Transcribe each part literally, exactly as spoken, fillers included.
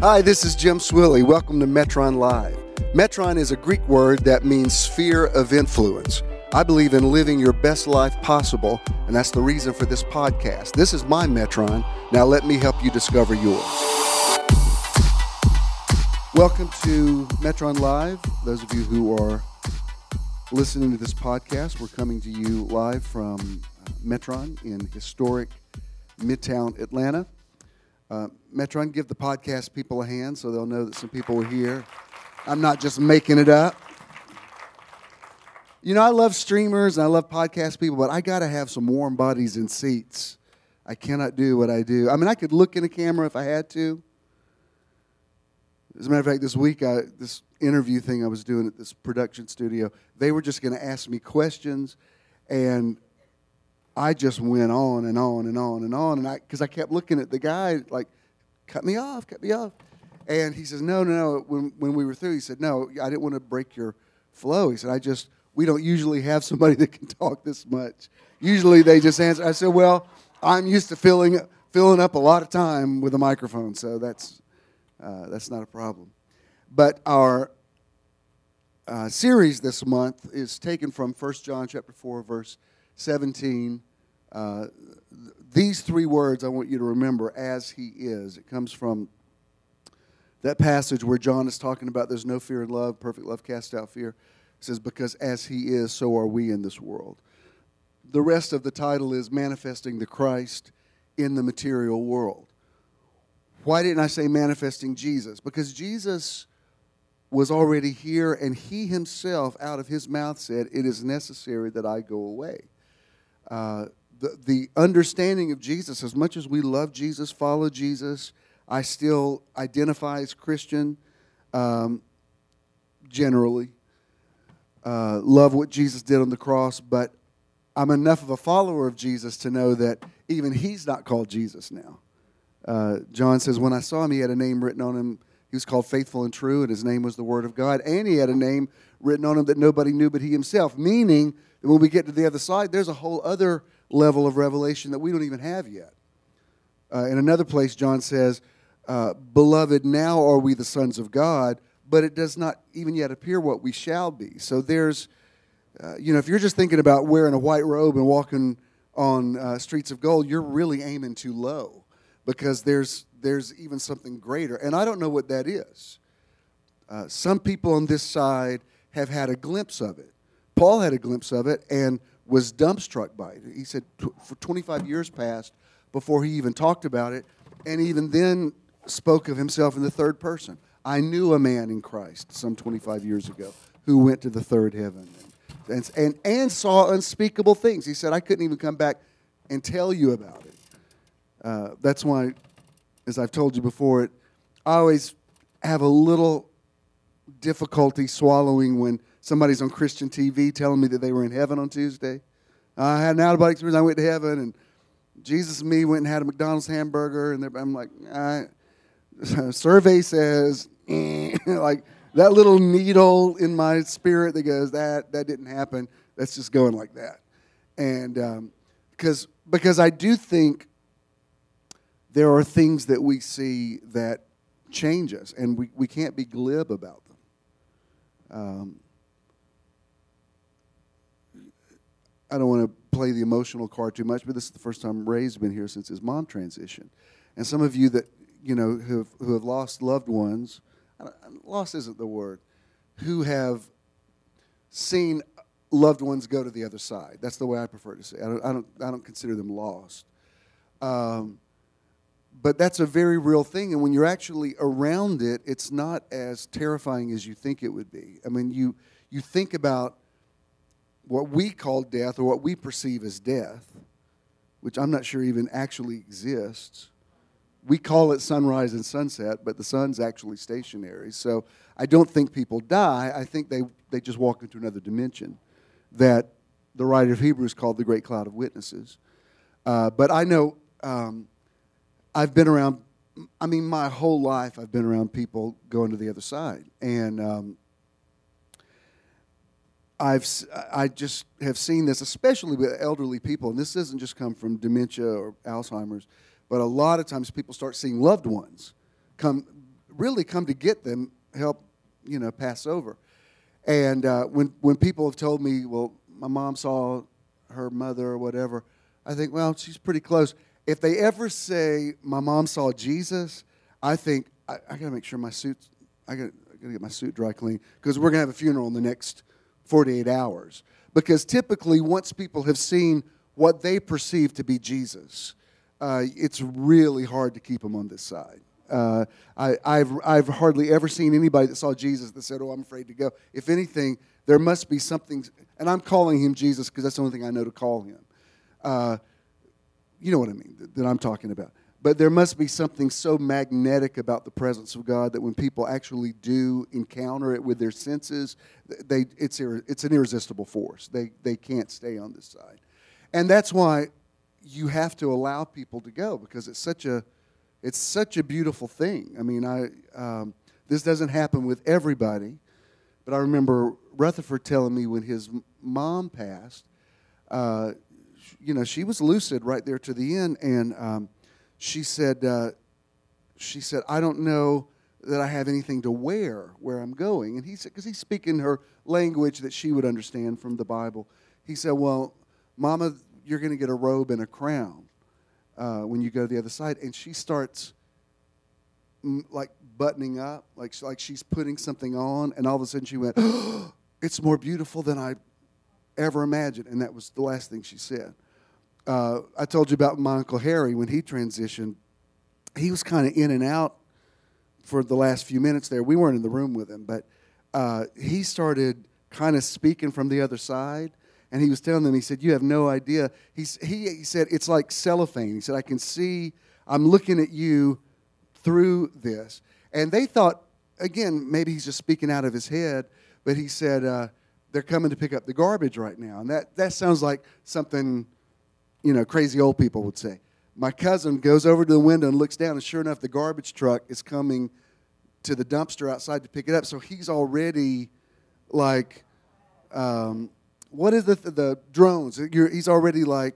Hi, this is Jim Swilly. Welcome to Metron Live. Metron is a Greek word that means sphere of influence. I believe in living your best life possible, and that's the reason for this podcast. This is my Metron. Now let me help you discover yours. Welcome to Metron Live. Those of you who are listening to this podcast, we're coming to you live from Metron in historic Midtown Atlanta. Uh, Metron, give the podcast people a hand so they'll know that some people are here. I'm not just making it up. You know, I love streamers and I love podcast people, but I got to have some warm bodies in seats. I cannot do what I do. I mean, I could look in a camera if I had to. As a matter of fact, this week, I, this interview thing I was doing at this production studio, they were just going to ask me questions, and I just went on and on and on and on, and I because I kept looking at the guy like, cut me off, cut me off. And he says, no, no, no. When, when we were through, he said, no, I didn't want to break your flow. He said, I just, we don't usually have somebody that can talk this much. Usually they just answer. I said, well, I'm used to filling filling up a lot of time with a microphone, so that's uh, that's not a problem. But our uh, series this month is taken from First John chapter four, verse seventeen. Uh, th- these three words I want you to remember: as he is. It comes from that passage where John is talking about there's no fear in love, perfect love casts out fear. It says, because as he is, so are we in this world. The rest of the title is manifesting the Christ in the material world. Why didn't I say manifesting Jesus? Because Jesus was already here, and he himself, out of his mouth, said, it is necessary that I go away. Uh, the, the understanding of Jesus, as much as we love Jesus, follow Jesus, I still identify as Christian, um, generally. Uh, love what Jesus did on the cross, but I'm enough of a follower of Jesus to know that even he's not called Jesus now. Uh, John says, when I saw him, he had a name written on him. He was called Faithful and True, and his name was the Word of God. And he had a name written on him that nobody knew but he himself, meaning that when we get to the other side, there's a whole other level of revelation that we don't even have yet. Uh, in another place, John says, uh, Beloved, now are we the sons of God, but it does not even yet appear what we shall be. So there's, uh, you know, if you're just thinking about wearing a white robe and walking on uh, streets of gold, you're really aiming too low. Because there's there's even something greater. And I don't know what that is. Uh, some people on this side have had a glimpse of it. Paul had a glimpse of it and was dumbstruck by it. He said for twenty-five years passed before he even talked about it, and even then spoke of himself in the third person. I knew a man in Christ some twenty-five years ago who went to the third heaven and, and, and saw unspeakable things. He said, I couldn't even come back and tell you about it. Uh, that's why, as I've told you before, it, I always have a little difficulty swallowing when somebody's on Christian T V telling me that they were in heaven on Tuesday. I had an out-of-body experience. I went to heaven, and Jesus and me went and had a McDonald's hamburger, and I'm like, I, survey says, eh, like that little needle in my spirit that goes, that that didn't happen. That's just going like that, and um, because because I do think there are things that we see that change us, and we, we can't be glib about them. Um, I don't want to play the emotional card too much, but this is the first time Ray's been here since his mom transitioned. And some of you that, you know, who have, who have lost loved ones, lost isn't the word, who have seen loved ones go to the other side. That's the way I prefer to say it. I don't, I don't, I don't consider them lost. Um, But that's a very real thing, and when you're actually around it, it's not as terrifying as you think it would be. I mean, you you think about what we call death, or what we perceive as death, which I'm not sure even actually exists. We call it sunrise and sunset, but the sun's actually stationary. So I don't think people die. I think they, they just walk into another dimension that the writer of Hebrews called the great cloud of witnesses. Uh, but I know... Um, I've been around, I mean, my whole life I've been around people going to the other side. And um, I've, I just have seen this, especially with elderly people, and this doesn't just come from dementia or Alzheimer's, but a lot of times people start seeing loved ones come really come to get them, help, you know, pass over. And uh, when when people have told me, well, my mom saw her mother or whatever, I think, well, she's pretty close. If they ever say my mom saw Jesus, I think I, I got to make sure my suit's, I got to get my suit dry clean because we're going to have a funeral in the next forty-eight hours. Because typically, once people have seen what they perceive to be Jesus, uh, it's really hard to keep them on this side. Uh, I, I've I've hardly ever seen anybody that saw Jesus that said, "Oh, I'm afraid to go." If anything, there must be something, and I'm calling him Jesus because that's the only thing I know to call him. Uh, you know what I mean, that, that I'm talking about. But there must be something so magnetic about the presence of God that when people actually do encounter it with their senses, they it's it's an irresistible force. They they can't stay on this side, and that's why you have to allow people to go because it's such a it's such a beautiful thing. I mean, I um, this doesn't happen with everybody, but I remember Rutherford telling me when his mom passed, uh, you know, she was lucid right there to the end, and um, she said, uh, she said, I don't know that I have anything to wear where I'm going. And he said, because he's speaking her language that she would understand from the Bible. He said, well, Mama, you're going to get a robe and a crown uh, when you go to the other side. And she starts mm, like buttoning up, like, like she's putting something on. And all of a sudden she went, oh, it's more beautiful than I ever imagined. And that was the last thing she said. Uh, I told you about my Uncle Harry when he transitioned. He was kind of in and out for the last few minutes there. We weren't in the room with him, but uh, he started kind of speaking from the other side, and he was telling them, he said, you have no idea. He's, he, he said, it's like cellophane. He said, I can see, I'm looking at you through this. And they thought, again, maybe he's just speaking out of his head, but he said, uh, they're coming to pick up the garbage right now. And that, that sounds like something, you know, crazy old people would say. My cousin goes over to the window and looks down, and sure enough, the garbage truck is coming to the dumpster outside to pick it up. So he's already like, um, what is the the drones? You're, he's already like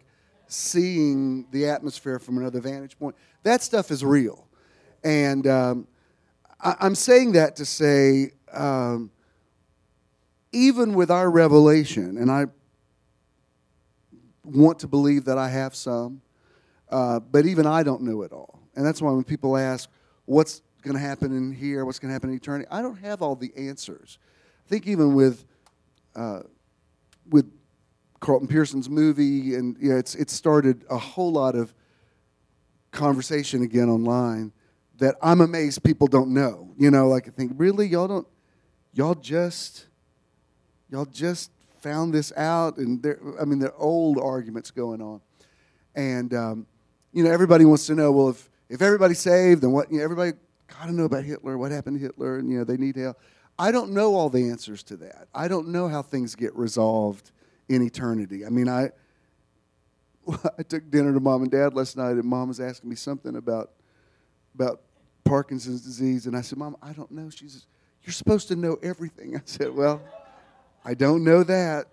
seeing the atmosphere from another vantage point. That stuff is real, and um, I, I'm saying that to say, um, even with our revelation, and I want to believe that I have some. Uh, but even I don't know it all. And that's why when people ask, what's going to happen in here, what's going to happen in eternity, I don't have all the answers. I think even with uh, with Carlton Pearson's movie, and you know, it's it started a whole lot of conversation again online that I'm amazed people don't know. You know, like I think, really, y'all don't, y'all just, y'all just found this out, and there, I mean, there are old arguments going on. And, um, you know, everybody wants to know, well, if, if everybody's saved, then what, you know, everybody got to know about Hitler, what happened to Hitler, and, you know, they need help. I don't know all the answers to that. I don't know how things get resolved in eternity. I mean, I I took dinner to Mom and Dad last night, and Mom was asking me something about about Parkinson's disease, and I said, Mom, I don't know. She says, you're supposed to know everything. I said, well, I don't know that.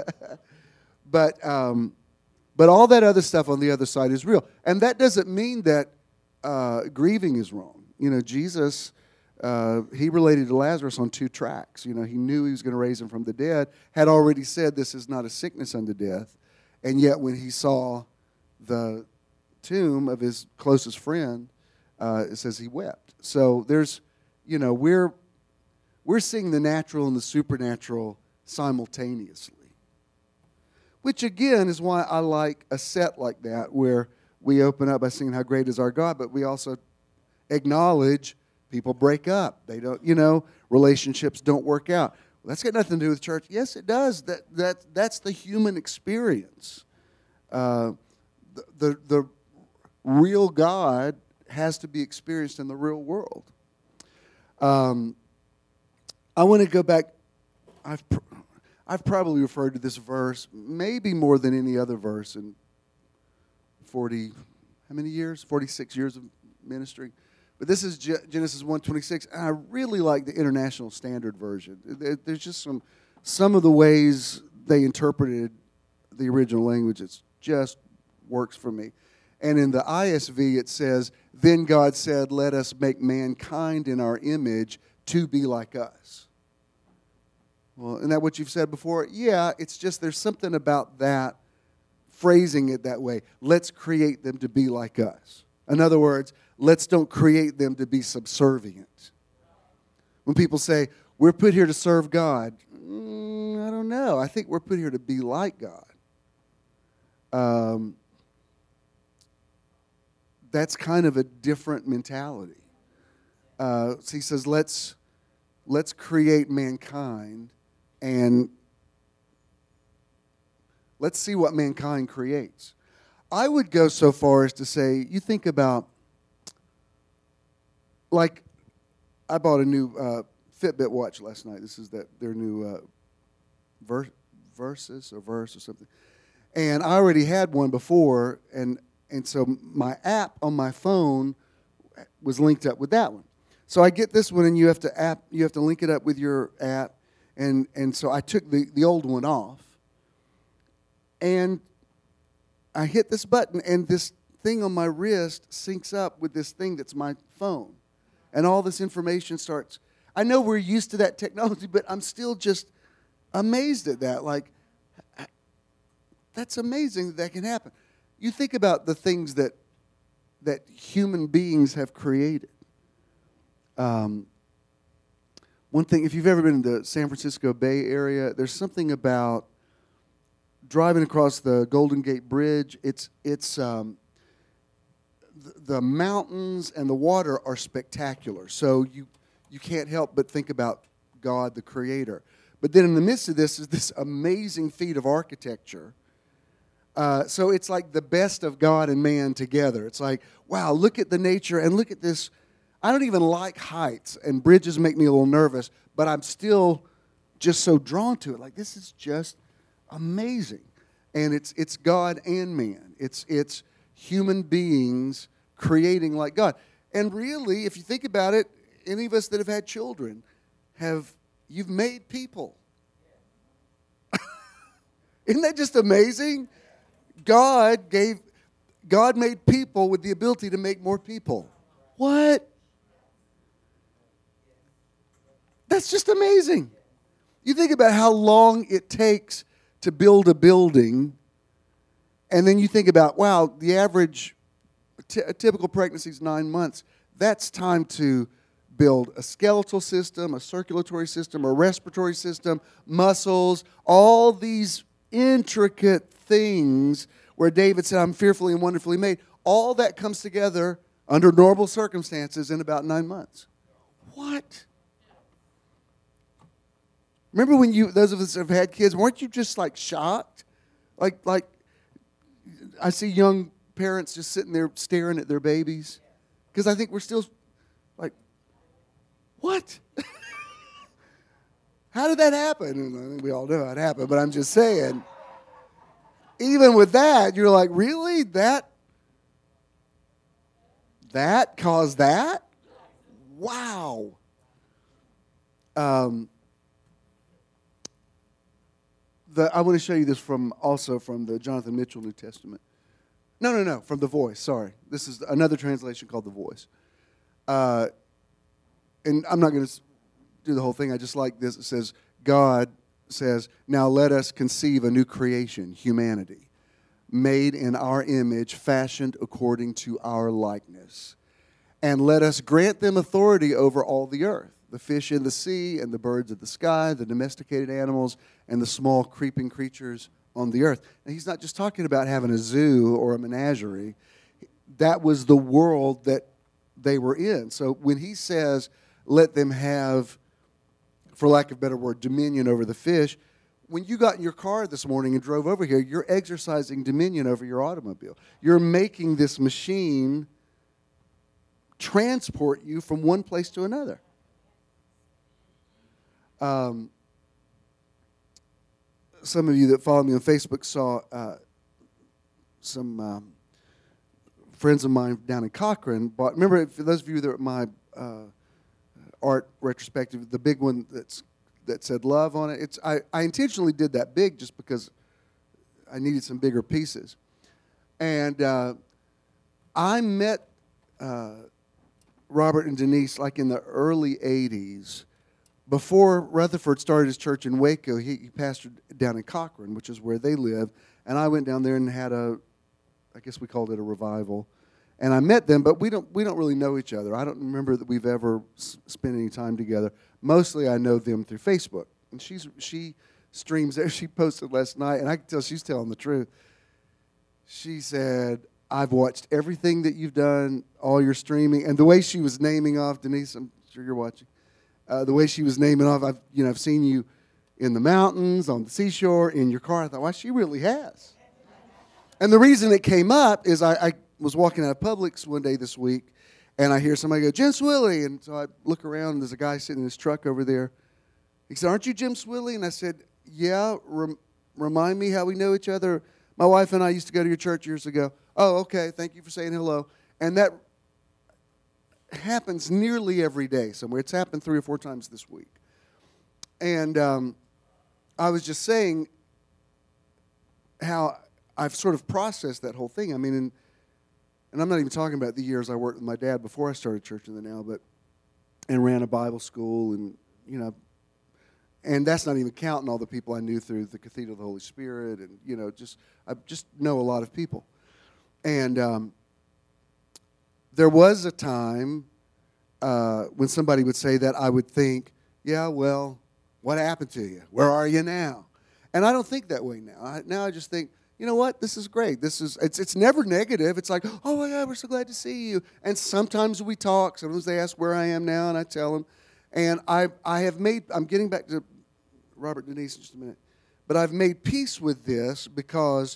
but... Um, But all that other stuff on the other side is real. And that doesn't mean that uh, grieving is wrong. You know, Jesus, uh, he related to Lazarus on two tracks. You know, he knew he was going to raise him from the dead, had already said this is not a sickness unto death. And yet when he saw the tomb of his closest friend, uh, it says he wept. So there's, you know, we're we're seeing the natural and the supernatural simultaneously. Which, again, is why I like a set like that where we open up by singing How Great Is Our God, but we also acknowledge people break up. They don't, you know, relationships don't work out. Well, that's got nothing to do with church. Yes, it does. That that That's the human experience. Uh, the, the, the real God has to be experienced in the real world. Um, I want to go back. I've... Pr- I've probably referred to this verse maybe more than any other verse in forty, how many years? forty-six years of ministry. But this is Genesis one twenty-six, and I really like the International Standard Version. There's just some some of the ways they interpreted the original language. It just works for me. And in the I S V, it says, then God said, let us make mankind in our image to be like us. Well, isn't that what you've said before? Yeah, it's just there's something about that, phrasing it that way. Let's create them to be like us. In other words, let's don't create them to be subservient. When people say, we're put here to serve God, mm, I don't know. I think we're put here to be like God. Um, that's kind of a different mentality. Uh, so he says, let's, let's create mankind and let's see what mankind creates. I would go so far as to say, you think about, like, I bought a new uh, Fitbit watch last night. This is that their new uh, Ver- Versus or Verse or something. And I already had one before, and and so my app on my phone was linked up with that one. So I get this one, and you have to app, you have to link it up with your app, and and so I took the, the old one off, and I hit this button, and this thing on my wrist syncs up with this thing that's my phone, and all this information starts. I know we're used to that technology, but I'm still just amazed at that. Like, that's amazing that that can happen. You think about the things that that human beings have created. Um, one thing, if you've ever been to the San Francisco Bay Area, there's something about driving across the Golden Gate Bridge. It's it's um, the, the mountains and the water are spectacular. So you you can't help but think about God, the Creator. But then in the midst of this is this amazing feat of architecture. Uh, so it's like the best of God and man together. It's like, wow, look at the nature and look at this. I don't even like heights, and bridges make me a little nervous, but I'm still just so drawn to it. Like, this is just amazing. And it's it's God and man. It's it's human beings creating like God. And really, if you think about it, any of us that have had children have, you've made people. Isn't that just amazing? God gave, God made people with the ability to make more people. What? That's just amazing. You think about how long it takes to build a building, and then you think about, wow, the average, t- a typical pregnancy is nine months. That's time to build a skeletal system, a circulatory system, a respiratory system, muscles, all these intricate things where David said, I'm fearfully and wonderfully made. All that comes together under normal circumstances in about nine months. What? Remember when you, those of us that have had kids, weren't you just like shocked? Like, like I see young parents just sitting there staring at their babies. Because I think we're still like, what? How did that happen? And I think we all know how it happened, but I'm just saying, even with that, you're like, really? That, that caused that? Wow. Um, the, I want to show you this from also from the Jonathan Mitchell New Testament. No, no, no, from The Voice, sorry. This is another translation called The Voice. Uh, and I'm not going to do the whole thing. I just like this. It says, God says, now let us conceive a new creation, humanity, made in our image, fashioned according to our likeness. And let us grant them authority over all the earth, the fish in the sea and the birds of the sky, the domesticated animals, and the small creeping creatures on the earth. And he's not just talking about having a zoo or a menagerie. That was the world that they were in. So when he says, let them have, for lack of a better word, dominion over the fish, when you got in your car this morning and drove over here, you're exercising dominion over your automobile. You're making this machine transport you from one place to another. Um, some of you that follow me on Facebook saw uh, some um, friends of mine down in Cochrane bought. Remember, for those of you that are at my uh, art retrospective, the big one that's that said love on it. It's I, I intentionally did that big just because I needed some bigger pieces. And uh, I met uh, Robert and Denise like in the early eighties. Before Rutherford started his church in Waco, he, he pastored down in Cochran, which is where they live. And I went down there and had a, I guess we called it a revival. And I met them, but we don't we don't really know each other. I don't remember that we've ever s- spent any time together. Mostly I know them through Facebook. And she's she streams there. She posted last night, and I can tell she's telling the truth. She said, I've watched everything that you've done, all your streaming. And the way she was naming off, Denise, I'm sure you're watching. Uh, the way she was naming off, I've you know I've seen you in the mountains, on the seashore, in your car. I thought, wow, she really has. And the reason it came up is I, I was walking out of Publix one day this week, and I hear somebody go, Jim Swilly. And so I look around, and there's a guy sitting in his truck over there. He said, aren't you Jim Swilly? And I said, yeah, rem- remind me how we know each other. My wife and I used to go to your church years ago. Oh, okay, thank you for saying hello. And that happens nearly every day somewhere. It's happened three or four times this week. And um, I was just saying how I've sort of processed that whole thing. I mean, and, and I'm not even talking about the years I worked with my dad before I started Church in the Now, but and ran a Bible school, and you know, and that's not even counting all the people I knew through the Cathedral of the Holy Spirit, and you know, just I just know a lot of people. And um, there was a time uh, when somebody would say that, I would think, yeah, well, what happened to you? Where are you now? And I don't think that way now. I, now I just think, you know what? This is great. This is it's it's never negative. It's like, oh my God, we're so glad to see you. And sometimes we talk. Sometimes they ask where I am now, and I tell them. And I I have made. I'm getting back to Robert Denise in just a minute, but I've made peace with this because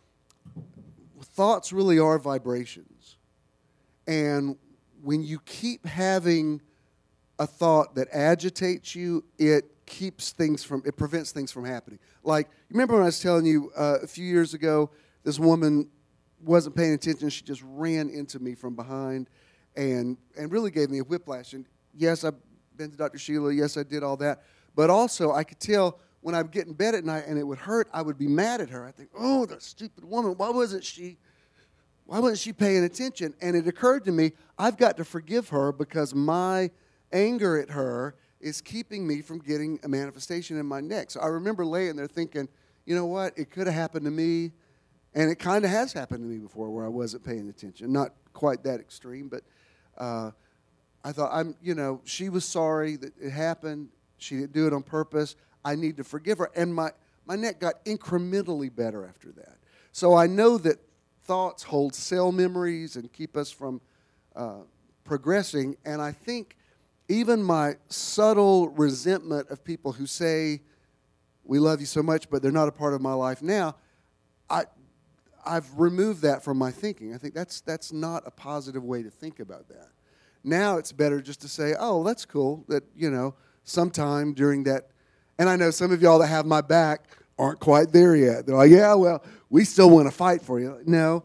thoughts really are vibrations, and when you keep having a thought that agitates you, it keeps things from, it prevents things from happening. Like, you remember when I was telling you uh, a few years ago, this woman wasn't paying attention, she just ran into me from behind and and really gave me a whiplash. And yes, I've been to Doctor Sheila, yes, I did all that, but also I could tell when I'd get in bed at night and it would hurt, I would be mad at her. I think, oh, that stupid woman, why wasn't she, why wasn't she paying attention? And it occurred to me, I've got to forgive her because my anger at her is keeping me from getting a manifestation in my neck. So I remember laying there thinking, you know what, it could have happened to me, and it kind of has happened to me before where I wasn't paying attention. Not quite that extreme, but uh, I thought, I'm, you know, she was sorry that it happened. She didn't do it on purpose. I need to forgive her. And my, my neck got incrementally better after that. So I know that thoughts hold cell memories and keep us from uh, progressing, and I think even my subtle resentment of people who say, we love you so much, but they're not a part of my life now, I, I've removed that from my thinking. I think that's that's not a positive way to think about that. Now it's better just to say, oh, that's cool, that, you know, sometime during that, and I know some of y'all that have my back aren't quite there yet. They're like, yeah, well, we still want to fight for you. No.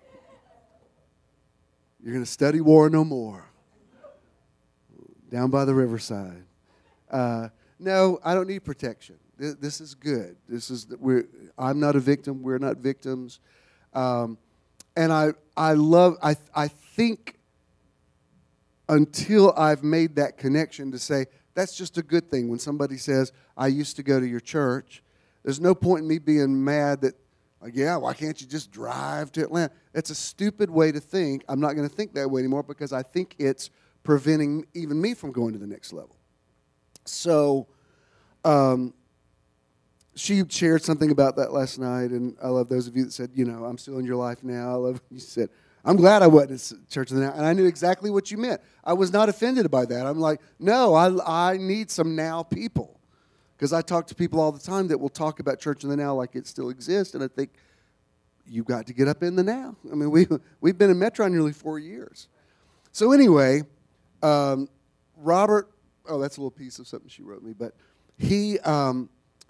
You're going to study war no more. Down by the riverside. Uh, no, I don't need protection. This, this is good. This is we're. I'm not a victim. We're not victims. Um, and I, I love. I, I think until I've made that connection to say that's just a good thing. When somebody says, "I used to go to your church," there's no point in me being mad that, like, yeah, why can't you just drive to Atlanta? That's a stupid way to think. I'm not going to think that way anymore because I think it's preventing even me from going to the next level. So um, she shared something about that last night, and I love those of you that said, you know, I'm still in your life now. I love you said, I'm glad I wasn't at Church of the Now, and I knew exactly what you meant. I was not offended by that. I'm like, no, I, I need some now people, because I talk to people all the time that will talk about Church of the Now like it still exists, and I think, you've got to get up in the now. I mean, we, we've been in Metron nearly four years. So anyway, Um, Robert, oh, that's a little piece of something she wrote me, but he um,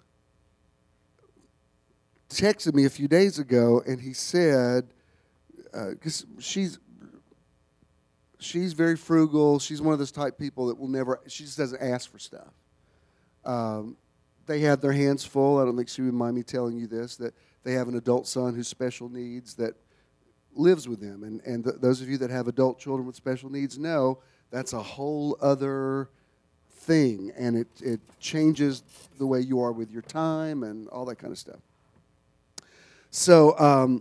texted me a few days ago, and he said, because uh, she's she's very frugal. She's one of those type people that will never, she just doesn't ask for stuff. Um, they have their hands full. I don't think she would mind me telling you this, that they have an adult son who's special needs that lives with them. And, and th- those of you that have adult children with special needs know that's a whole other thing. And it, it changes the way you are with your time and all that kind of stuff. So um,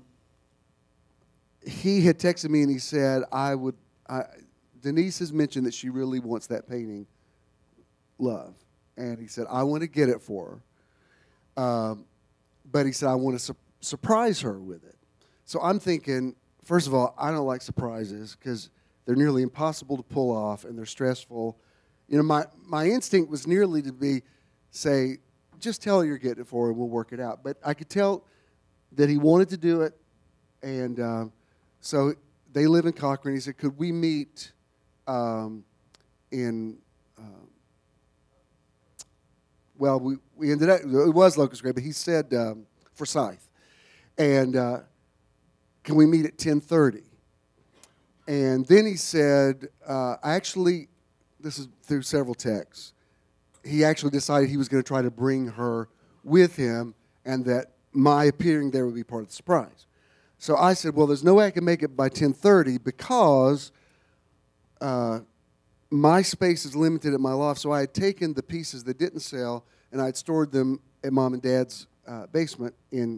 he had texted me and he said, I would, I, Denise has mentioned that she really wants that painting, Love. And he said, I want to get it for her. Um, but he said, I want to su- surprise her with it. So I'm thinking, first of all, I don't like surprises because they're nearly impossible to pull off and they're stressful. You know, my, my instinct was nearly to be, say, just tell her you're getting it for her and we'll work it out. But I could tell that he wanted to do it. And uh, so they live in Cochrane. He said, could we meet um, in... Uh, Well, we, we ended up, it was Locust Grove, but he said um, Forsyth. And uh, can we meet at ten thirty? And then he said, uh, actually, this is through several texts, he actually decided he was going to try to bring her with him and that my appearing there would be part of the surprise. So I said, well, there's no way I can make it by ten thirty because... Uh, my space is limited at my loft, so I had taken the pieces that didn't sell, and I had stored them at Mom and Dad's uh, basement in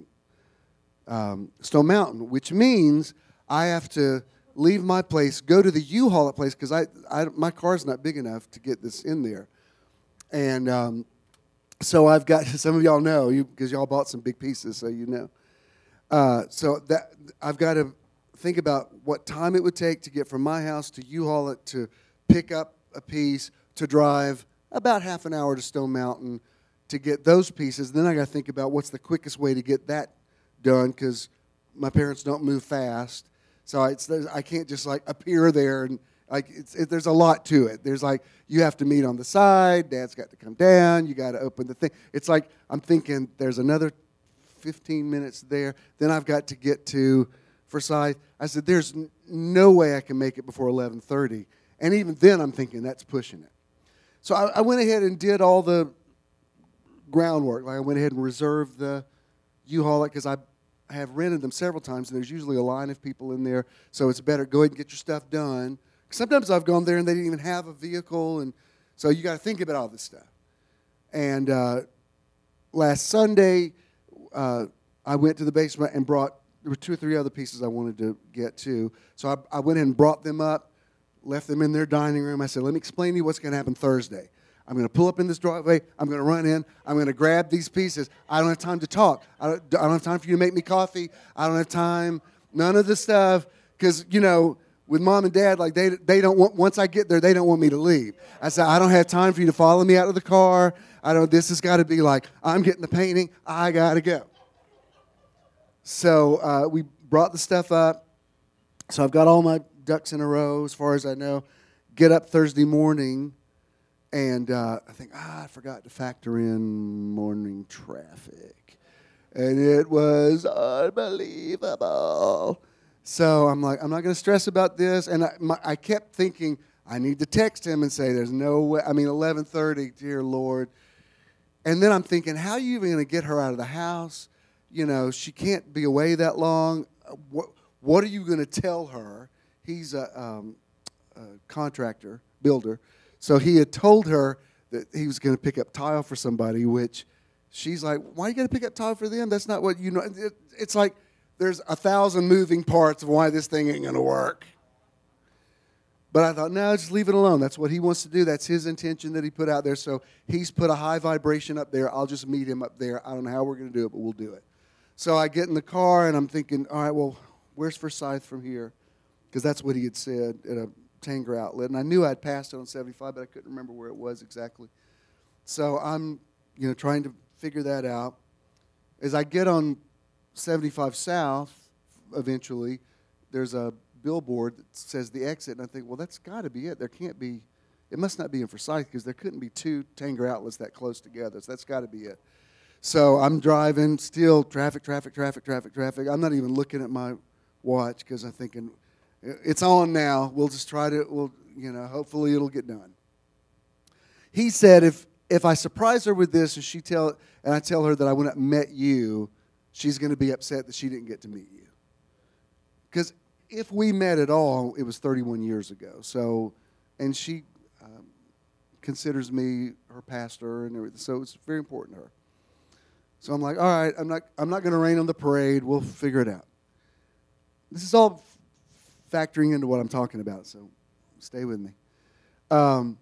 um, Stone Mountain, which means I have to leave my place, go to the U-Haul place, because I, I, my car's not big enough to get this in there. And um, so I've got, some of y'all know, because y'all bought some big pieces, so you know. Uh, so that I've got to think about what time it would take to get from my house to U-Haul it to pick up a piece, to drive about half an hour to Stone Mountain to get those pieces. Then I got to think about what's the quickest way to get that done because my parents don't move fast. So it's, I can't just like appear there and like it's, it, there's a lot to it. There's like you have to meet on the side. Dad's got to come down. You got to open the thing. It's like I'm thinking there's another fifteen minutes there. Then I've got to get to Forsyth. I said there's n- no way I can make it before eleven thirty. And even then, I'm thinking that's pushing it. So I, I went ahead and did all the groundwork. Like I went ahead and reserved the U-Haul because I, I have rented them several times, and there's usually a line of people in there. So it's better go ahead and get your stuff done. Sometimes I've gone there and they didn't even have a vehicle, and so you got to think about all this stuff. And uh, last Sunday, uh, I went to the basement and brought. There were two or three other pieces I wanted to get to, so I, I went ahead and brought them up. Left them in their dining room. I said, let me explain to you what's going to happen Thursday. I'm going to pull up in this driveway. I'm going to run in. I'm going to grab these pieces. I don't have time to talk. I don't, I don't have time for you to make me coffee. I don't have time. None of the stuff. Because, you know, with Mom and Dad, like they they don't want, once I get there, they don't want me to leave. I said, I don't have time for you to follow me out of the car. I don't, this has got to be like, I'm getting the painting. I got to go. So uh, we brought the stuff up. So I've got all my ducks in a row, as far as I know. Get up Thursday morning, and uh, I think, ah, I forgot to factor in morning traffic. And it was unbelievable. So I'm like, I'm not going to stress about this. And I, my, I kept thinking, I need to text him and say, there's no way. I mean, eleven thirty, dear Lord. And then I'm thinking, how are you even going to get her out of the house? You know, she can't be away that long. What, what are you going to tell her? He's a, um, a contractor, builder. So he had told her that he was going to pick up tile for somebody, which she's like, why are you going to pick up tile for them? That's not what you know. It, it's like there's a thousand moving parts of why this thing ain't going to work. But I thought, no, just leave it alone. That's what he wants to do. That's his intention that he put out there. So he's put a high vibration up there. I'll just meet him up there. I don't know how we're going to do it, but we'll do it. So I get in the car, and I'm thinking, all right, well, where's Forsyth from here? Because that's what he had said at a Tanger outlet. And I knew I'd passed it on seventy-five, but I couldn't remember where it was exactly. So I'm, you know, trying to figure that out. As I get on seventy-five South, eventually, there's a billboard that says the exit, and I think, well, that's got to be it. There can't be, it must not be in Forsyth because there couldn't be two Tanger outlets that close together. So that's got to be it. So I'm driving, still traffic, traffic, traffic, traffic, traffic. I'm not even looking at my watch because I'm thinking, it's on now. We'll just try to, we'll, you know, hopefully it'll get done. He said if if I surprise her with this and she tell and I tell her that I went up and met you, she's going to be upset that she didn't get to meet you. Because if we met at all, it was thirty-one years ago. So, and she um, considers me her pastor and everything. So it's very important to her. So I'm like, all right, I'm not, I'm not going to rain on the parade. We'll figure it out. This is all f- factoring into what I'm talking about. So stay with me. Um,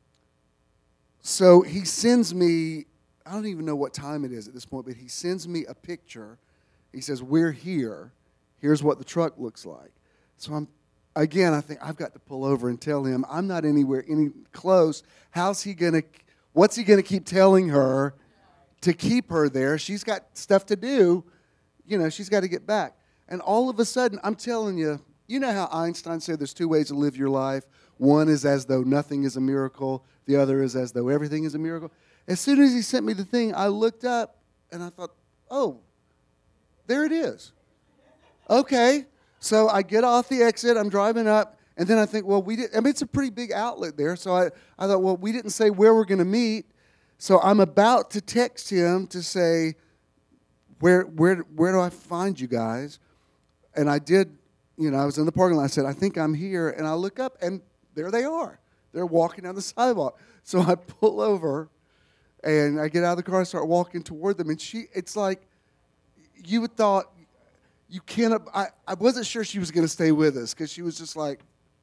so he sends me, I don't even know what time it is at this point, but he sends me a picture. He says, we're here. Here's what the truck looks like. So I'm, again, I think I've got to pull over and tell him I'm not anywhere any close. How's he going to, what's he going to keep telling her to keep her there? She's got stuff to do. You know, she's got to get back. And all of a sudden, I'm telling you, you know how Einstein said there's two ways to live your life. One is as though nothing is a miracle. The other is as though everything is a miracle. As soon as he sent me the thing, I looked up and I thought, oh, there it is. Okay. So I get off the exit. I'm driving up. And then I think, well, we did. I mean, it's a pretty big outlet there. So I, I thought, well, we didn't say where we're going to meet. So I'm about to text him to say, where, where, where do I find you guys? And I did, you know, I was in the parking lot. I said, I think I'm here. And I look up, and there they are. They're walking down the sidewalk. So I pull over, and I get out of the car and start walking toward them. And she, it's like, you would thought, you can't, I, I wasn't sure she was going to stay with us, because she was just like,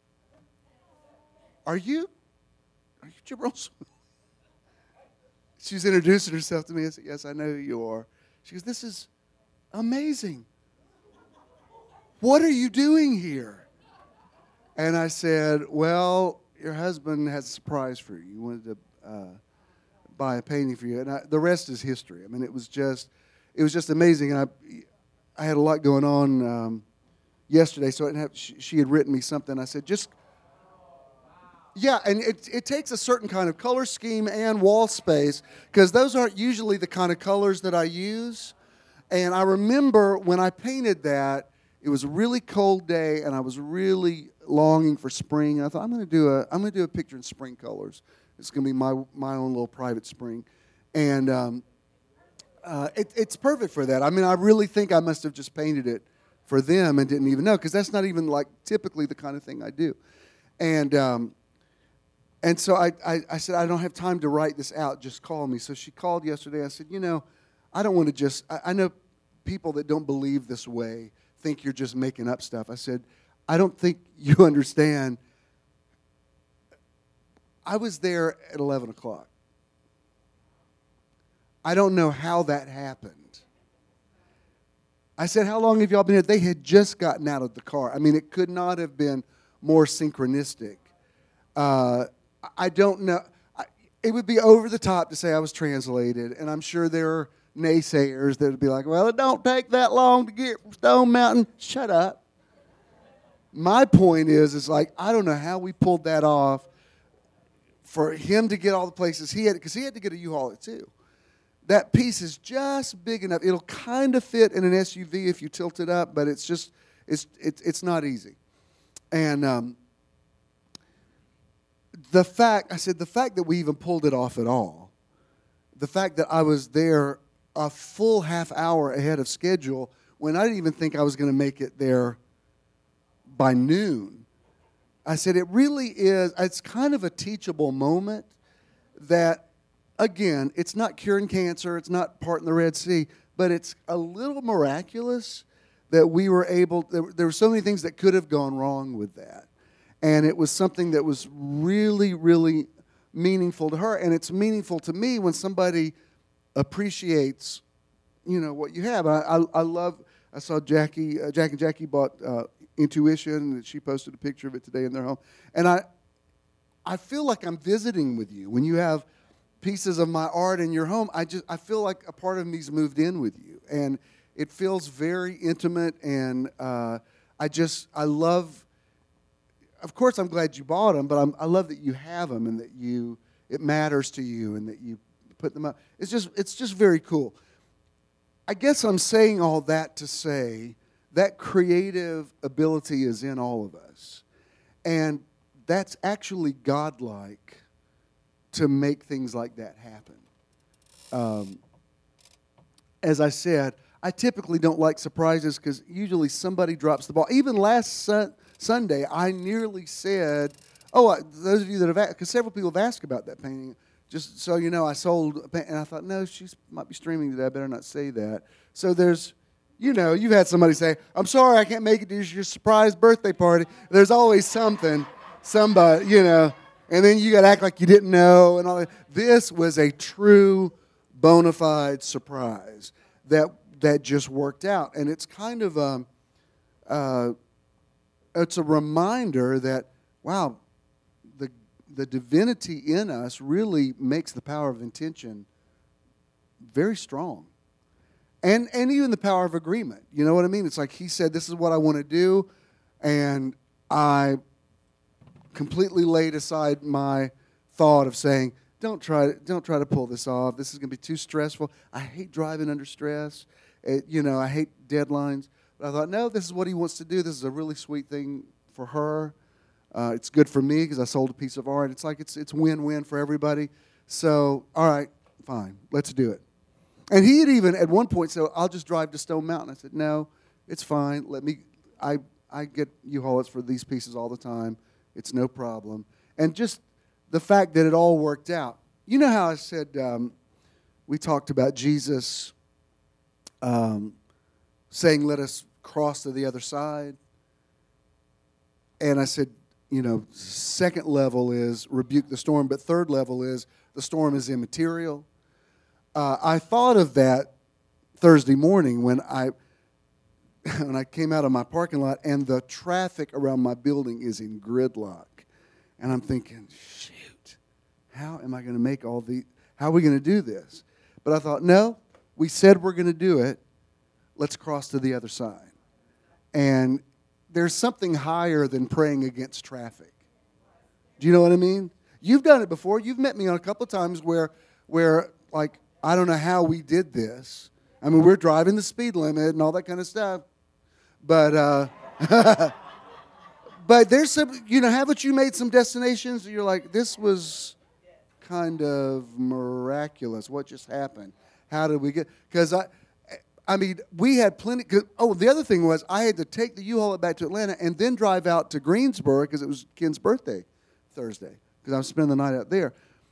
are you, are you Jabril? She was introducing herself to me. I said, yes, I know who you are. She goes, this is amazing. What are you doing here? And I said, well, your husband has a surprise for you. You wanted to uh, buy a painting for you. And I, the rest is history. I mean, it was just, it was just amazing. And I, I had a lot going on um, yesterday, so I didn't have, she, she had written me something. I said, just, yeah, and it, it takes a certain kind of color scheme and wall space, because those aren't usually the kind of colors that I use. And I remember when I painted that, it was a really cold day, and I was really longing for spring. And I thought, I'm going to do a, I'm going to do a picture in spring colors. It's going to be my my own little private spring, and um, uh, it, it's perfect for that. I mean, I really think I must have just painted it for them and didn't even know, because that's not even like typically the kind of thing I do. And um, and so I, I I said, I don't have time to write this out. Just call me. So she called yesterday. I said, you know, I don't want to just. I, I know people that don't believe this way think you're just making up stuff. I said, I don't think you understand. I was there at eleven o'clock. I don't know how that happened. I said, how long have y'all been here? They had just gotten out of the car. I mean, it could not have been more synchronistic. Uh, I don't know. I, it would be over the top to say I was translated, and I'm sure there are naysayers that would be like, well, it don't take that long to get from Stone Mountain. Shut up. My point is, is like, I don't know how we pulled that off for him to get all the places he had, because he had to get a U-Haul too. That piece is just big enough. It'll kind of fit in an S U V if you tilt it up, but it's just, it's it's, it's not easy. And um, the fact, I said, the fact that we even pulled it off at all, the fact that I was there a full half hour ahead of schedule when I didn't even think I was going to make it there by noon. I said, it really is, it's kind of a teachable moment that, again, it's not curing cancer, it's not parting the Red Sea, but it's a little miraculous that we were able, there, there were so many things that could have gone wrong with that. And it was something that was really, really meaningful to her. And it's meaningful to me when somebody appreciates, you know, what you have. I, I, I love, I saw Jackie, uh, Jack and Jackie bought uh, Intuition, and she posted a picture of it today in their home. And I, I feel like I'm visiting with you. When you have pieces of my art in your home, I just, I feel like a part of me's moved in with you. And it feels very intimate, and uh, I just, I love, of course I'm glad you bought them, but I'm, I love that you have them and that you, it matters to you and that you put them up. It's just, it's just very cool. I guess I'm saying all that to say that creative ability is in all of us. And that's actually godlike to make things like that happen. Um, as I said, I typically don't like surprises because usually somebody drops the ball. Even last sun, Sunday, I nearly said, oh, uh, those of you that have asked, because several people have asked about that painting, just so you know, I sold a painting, and I thought, no, she might be streaming today. I better not say that. So there's, you know, you've had somebody say, I'm sorry, I can't make it to your surprise birthday party. There's always something, somebody, you know, and then you got to act like you didn't know and all that. This was a true, bona fide surprise that that just worked out. And it's kind of a, uh, it's a reminder that, wow, the the divinity in us really makes the power of intention very strong. And and even the power of agreement. You know what I mean? It's like he said, this is what I want to do, and I completely laid aside my thought of saying, don't try, don't try to pull this off. This is going to be too stressful. I hate driving under stress. It, you know, I hate deadlines. But I thought, no, this is what he wants to do. This is a really sweet thing for her. Uh, it's good for me because I sold a piece of art. It's like it's it's win-win for everybody. So, all right, fine, let's do it. And he had even at one point said, I'll just drive to Stone Mountain. I said, no, it's fine. Let me. I I get U-Hauls for these pieces all the time. It's no problem. And just the fact that it all worked out. You know how I said um, we talked about Jesus um, saying, let us cross to the other side. And I said, you know, second level is rebuke the storm, but third level is the storm is immaterial. Uh, I thought of that Thursday morning when I when I came out of my parking lot and the traffic around my building is in gridlock. And I'm thinking, shoot, how am I going to make all the, how are we going to do this? But I thought, no, we said we're going to do it. Let's cross to the other side. And there's something higher than praying against traffic. Do you know what I mean? You've done it before. You've met me on a couple of times where, where like, I don't know how we did this. I mean, we're driving the speed limit and all that kind of stuff. But, uh, but there's some, you know, haven't you made some destinations that you're like, this was kind of miraculous. What just happened? How did we get, because I, I mean, we had plenty, oh, the other thing was I had to take the U-Haul back to Atlanta and then drive out to Greensboro because it was Ken's birthday Thursday because I was spending the night out there.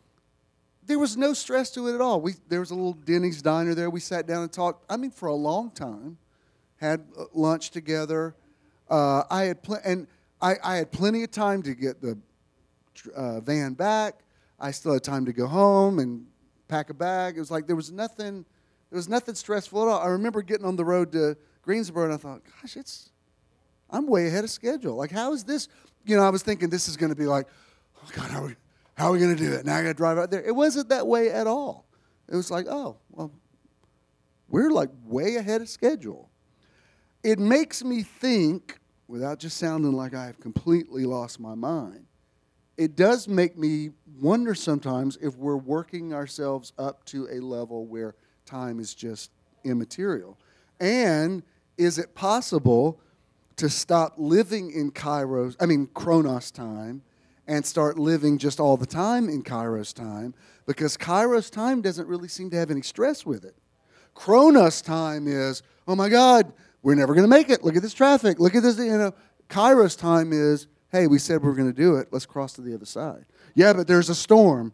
There was no stress to it at all. We There was a little Denny's diner there. We sat down and talked, I mean, for a long time. Had lunch together. Uh, I had pl- and I, I had plenty of time to get the uh, van back. I still had time to go home and pack a bag. It was like there was nothing, there was nothing stressful at all. I remember getting on the road to Greensboro and I thought, gosh, it's, I'm way ahead of schedule. Like, how is this? You know, I was thinking this is going to be like, oh God, how are we, how are we going to do it? Now I got to drive out there. It wasn't that way at all. It was like, oh, well, we're like way ahead of schedule. It makes me think, without just sounding like I have completely lost my mind, it does make me wonder sometimes if we're working ourselves up to a level where time is just immaterial. And is it possible to stop living in Kairos, I mean Chronos time, and start living just all the time in Kairos time? Because Kairos time doesn't really seem to have any stress with it. Chronos time is, oh my God, we're never going to make it. Look at this traffic. Look at this. You know, Kairos time is, hey, we said we were going to do it. Let's cross to the other side. Yeah, but there's a storm.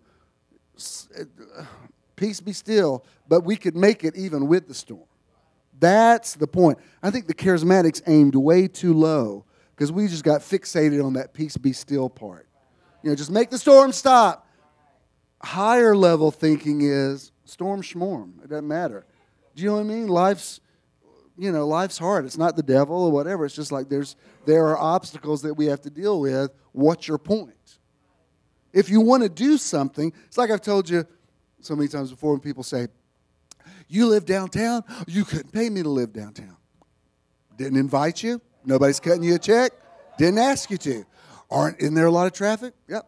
Peace be still. But we could make it even with the storm. That's the point. I think the charismatics aimed way too low because we just got fixated on that peace be still part. You know, just make the storm stop. Higher level thinking is storm schmorm. It doesn't matter. Do you know what I mean? Life's You know, life's hard. It's not the devil or whatever. It's just like there's there are obstacles that we have to deal with. What's your point? If you want to do something, it's like I've told you so many times before when people say, you live downtown? You couldn't pay me to live downtown. Didn't invite you. Nobody's cutting you a check. Didn't ask you to. Aren't, isn't there a lot of traffic? Yep.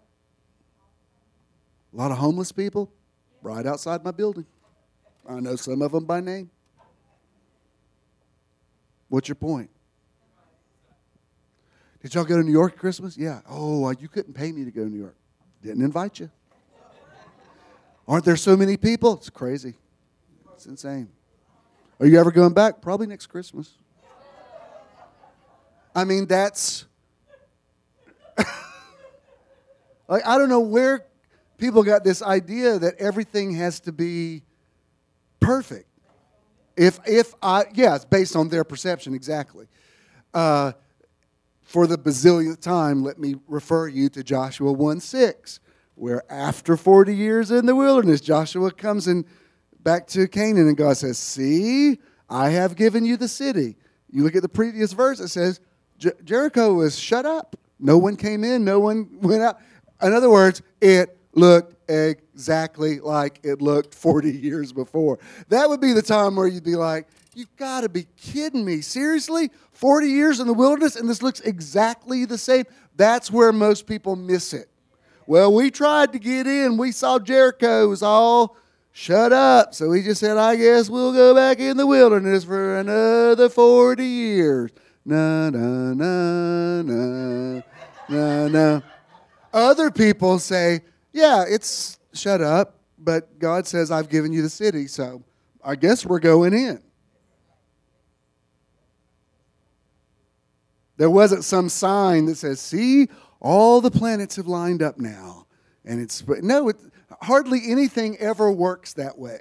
A lot of homeless people right outside my building. I know some of them by name. What's your point? Did y'all go to New York at Christmas? Yeah. Oh, you couldn't pay me to go to New York. Didn't invite you. Aren't there so many people? It's crazy. It's insane. Are you ever going back? Probably next Christmas. I mean, that's... like, I don't know where people got this idea that everything has to be perfect. If, if I... Yeah, it's based on their perception, exactly. Uh, for the bazillionth time, let me refer you to Joshua one six, where after forty years in the wilderness, Joshua comes in back to Canaan, and God says, see, I have given you the city. You look at the previous verse, it says, Jer- Jericho was shut up. No one came in, no one went out. In other words, it looked exactly like it looked forty years before. That would be the time where you'd be like, you've got to be kidding me. Seriously? forty years in the wilderness and this looks exactly the same? That's where most people miss it. Well, we tried to get in. We saw Jericho was all shut up. So we just said, I guess we'll go back in the wilderness for another forty years. Na, na, na, na, na, na. Other people say, yeah, it's shut up, but God says, I've given you the city, so I guess we're going in. There wasn't some sign that says, see, all the planets have lined up now. And it's, no, it, hardly anything ever works that way.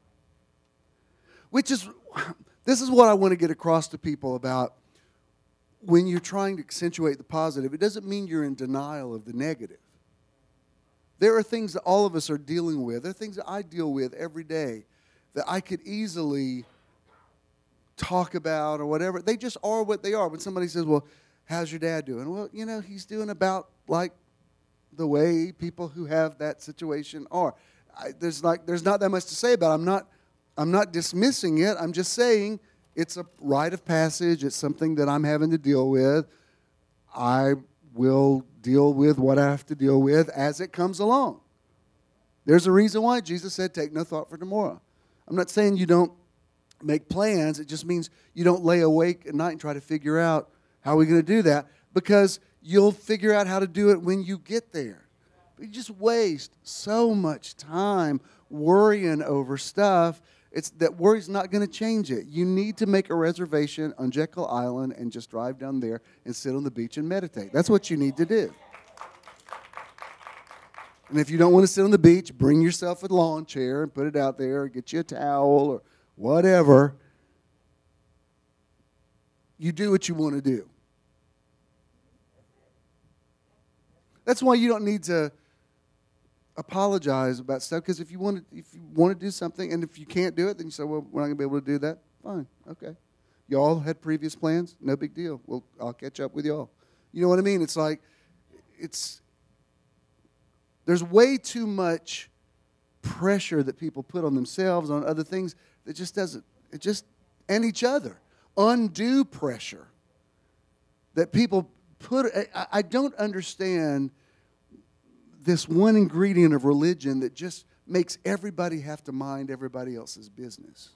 Which is, this is what I want to get across to people about when you're trying to accentuate the positive. It doesn't mean you're in denial of the negative. There are things that all of us are dealing with. There are things that I deal with every day that I could easily talk about or whatever. They just are what they are. When somebody says, well, how's your dad doing? Well, you know, he's doing about like the way people who have that situation are. I, there's like there's not that much to say about it. I'm not I'm not dismissing it. I'm just saying it's a rite of passage. It's something that I'm having to deal with. I will deal with what I have to deal with as it comes along. There's a reason why Jesus said, take no thought for tomorrow. I'm not saying you don't make plans. It just means you don't lay awake at night and try to figure out how are we going to do that, because you'll figure out how to do it when you get there. But you just waste so much time worrying over stuff. It's that worry's not going to change it. You need to make a reservation on Jekyll Island and just drive down there and sit on the beach and meditate. That's what you need to do. And if you don't want to sit on the beach, bring yourself a lawn chair and put it out there, or get you a towel or whatever. You do what you want to do. That's why you don't need to apologize about stuff, because if you want to, if you want to do something, and if you can't do it, then you say, well, we're not going to be able to do that. Fine, okay. Y'all had previous plans, no big deal. Well, I'll catch up with y'all. You know what I mean? It's like, it's, there's way too much pressure that people put on themselves, on other things, that just doesn't, it just, and each other. Undue pressure that people put, I, I don't understand this one ingredient of religion that just makes everybody have to mind everybody else's business.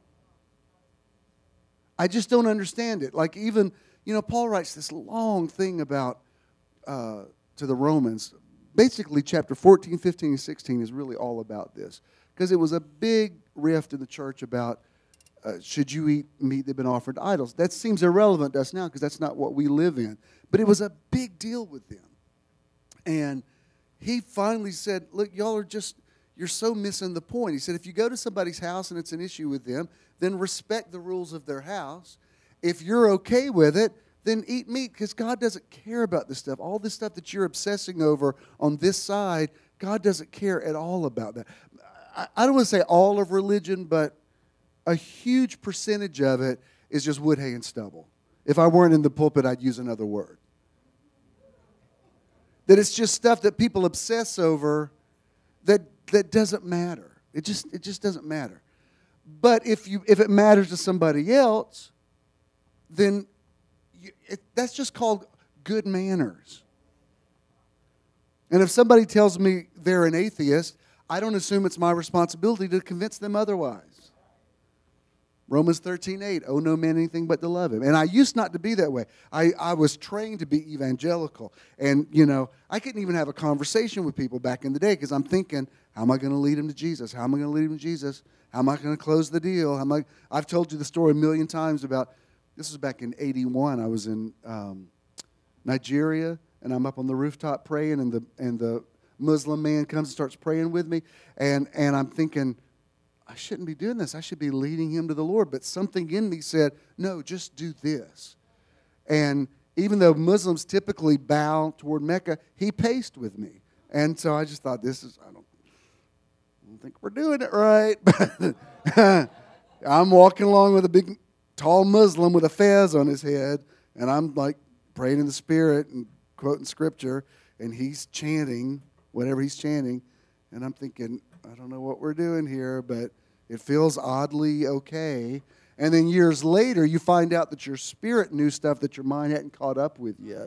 I just don't understand it. Like even, you know, Paul writes this long thing about, uh, to the Romans. Basically, chapter fourteen, fifteen, and sixteen is really all about this. Because it was a big rift in the church about, uh, should you eat meat that had been offered to idols? That seems irrelevant to us now because that's not what we live in. But it was a big deal with them. And he finally said, look, y'all are just, you're so missing the point. He said, if you go to somebody's house and it's an issue with them, then respect the rules of their house. If you're okay with it, then eat meat, because God doesn't care about this stuff. All this stuff that you're obsessing over on this side, God doesn't care at all about that. I, I don't want to say all of religion, but a huge percentage of it is just wood, hay, and stubble. If I weren't in the pulpit, I'd use another word. That it's just stuff that people obsess over that that doesn't matter. It just it just doesn't matter. But if you if it matters to somebody else, then you, it, that's just called good manners. And if somebody tells me they're an atheist, I don't assume it's my responsibility to convince them otherwise. Romans thirteen eight, owe no man anything but to love him. And I used not to be that way. I, I was trained to be evangelical. And, you know, I couldn't even have a conversation with people back in the day because I'm thinking, how am I going to lead them to Jesus? How am I going to lead them to Jesus? How am I going to close the deal? How am I, I've told you the story a million times about, this was back in eighty-one. I was in um, Nigeria, and I'm up on the rooftop praying, and the and the Muslim man comes and starts praying with me, and, and I'm thinking, I shouldn't be doing this. I should be leading him to the Lord. But something in me said, no, just do this. And even though Muslims typically bow toward Mecca, he paced with me. And so I just thought, this is, I don't, I don't think we're doing it right. I'm walking along with a big, tall Muslim with a fez on his head, and I'm like praying in the Spirit and quoting Scripture, and he's chanting whatever he's chanting. And I'm thinking, I don't know what we're doing here, but it feels oddly okay. And then years later, you find out that your spirit knew stuff that your mind hadn't caught up with yet.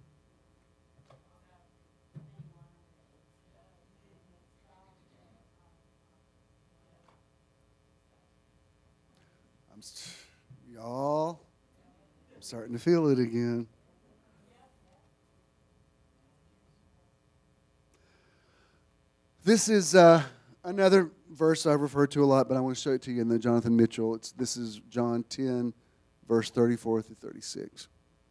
I'm, y'all, I'm starting to feel it again. This is uh, another verse I've referred to a lot, but I want to show it to you in the Jonathan Mitchell. It's, this is John ten, verse thirty-four through thirty-six.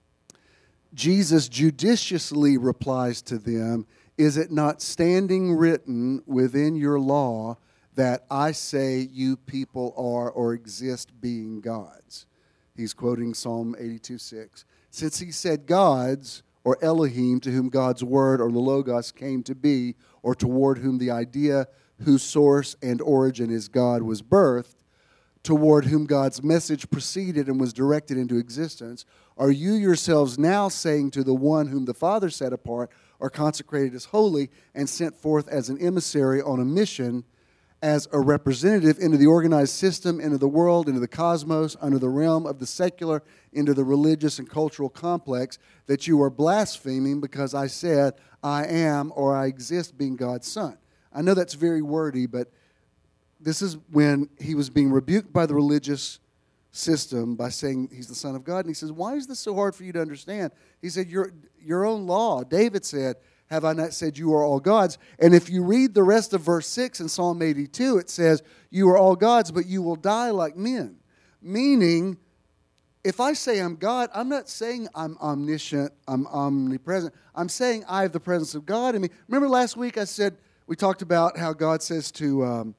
Jesus judiciously replies to them, "Is it not standing written within your law that I say you people are or exist being gods?" He's quoting Psalm eighty-two six. Since he said gods, or Elohim, to whom God's word or the Logos came to be, or toward whom the idea whose source and origin is God was birthed, toward whom God's message proceeded and was directed into existence, are you yourselves now saying to the one whom the Father set apart or consecrated as holy and sent forth as an emissary on a mission, as a representative into the organized system, into the world, into the cosmos, under the realm of the secular, into the religious and cultural complex, that you are blaspheming because I said, I am or I exist being God's Son? I know that's very wordy, but this is when he was being rebuked by the religious system by saying he's the Son of God. And he says, why is this so hard for you to understand? He said, your, your own law, David said, have I not said you are all gods? And if you read the rest of verse six in Psalm eighty-two, it says, you are all gods, but you will die like men. Meaning, if I say I'm God, I'm not saying I'm omniscient, I'm omnipresent. I'm saying I have the presence of God in me. Remember last week I said, we talked about how God says to um,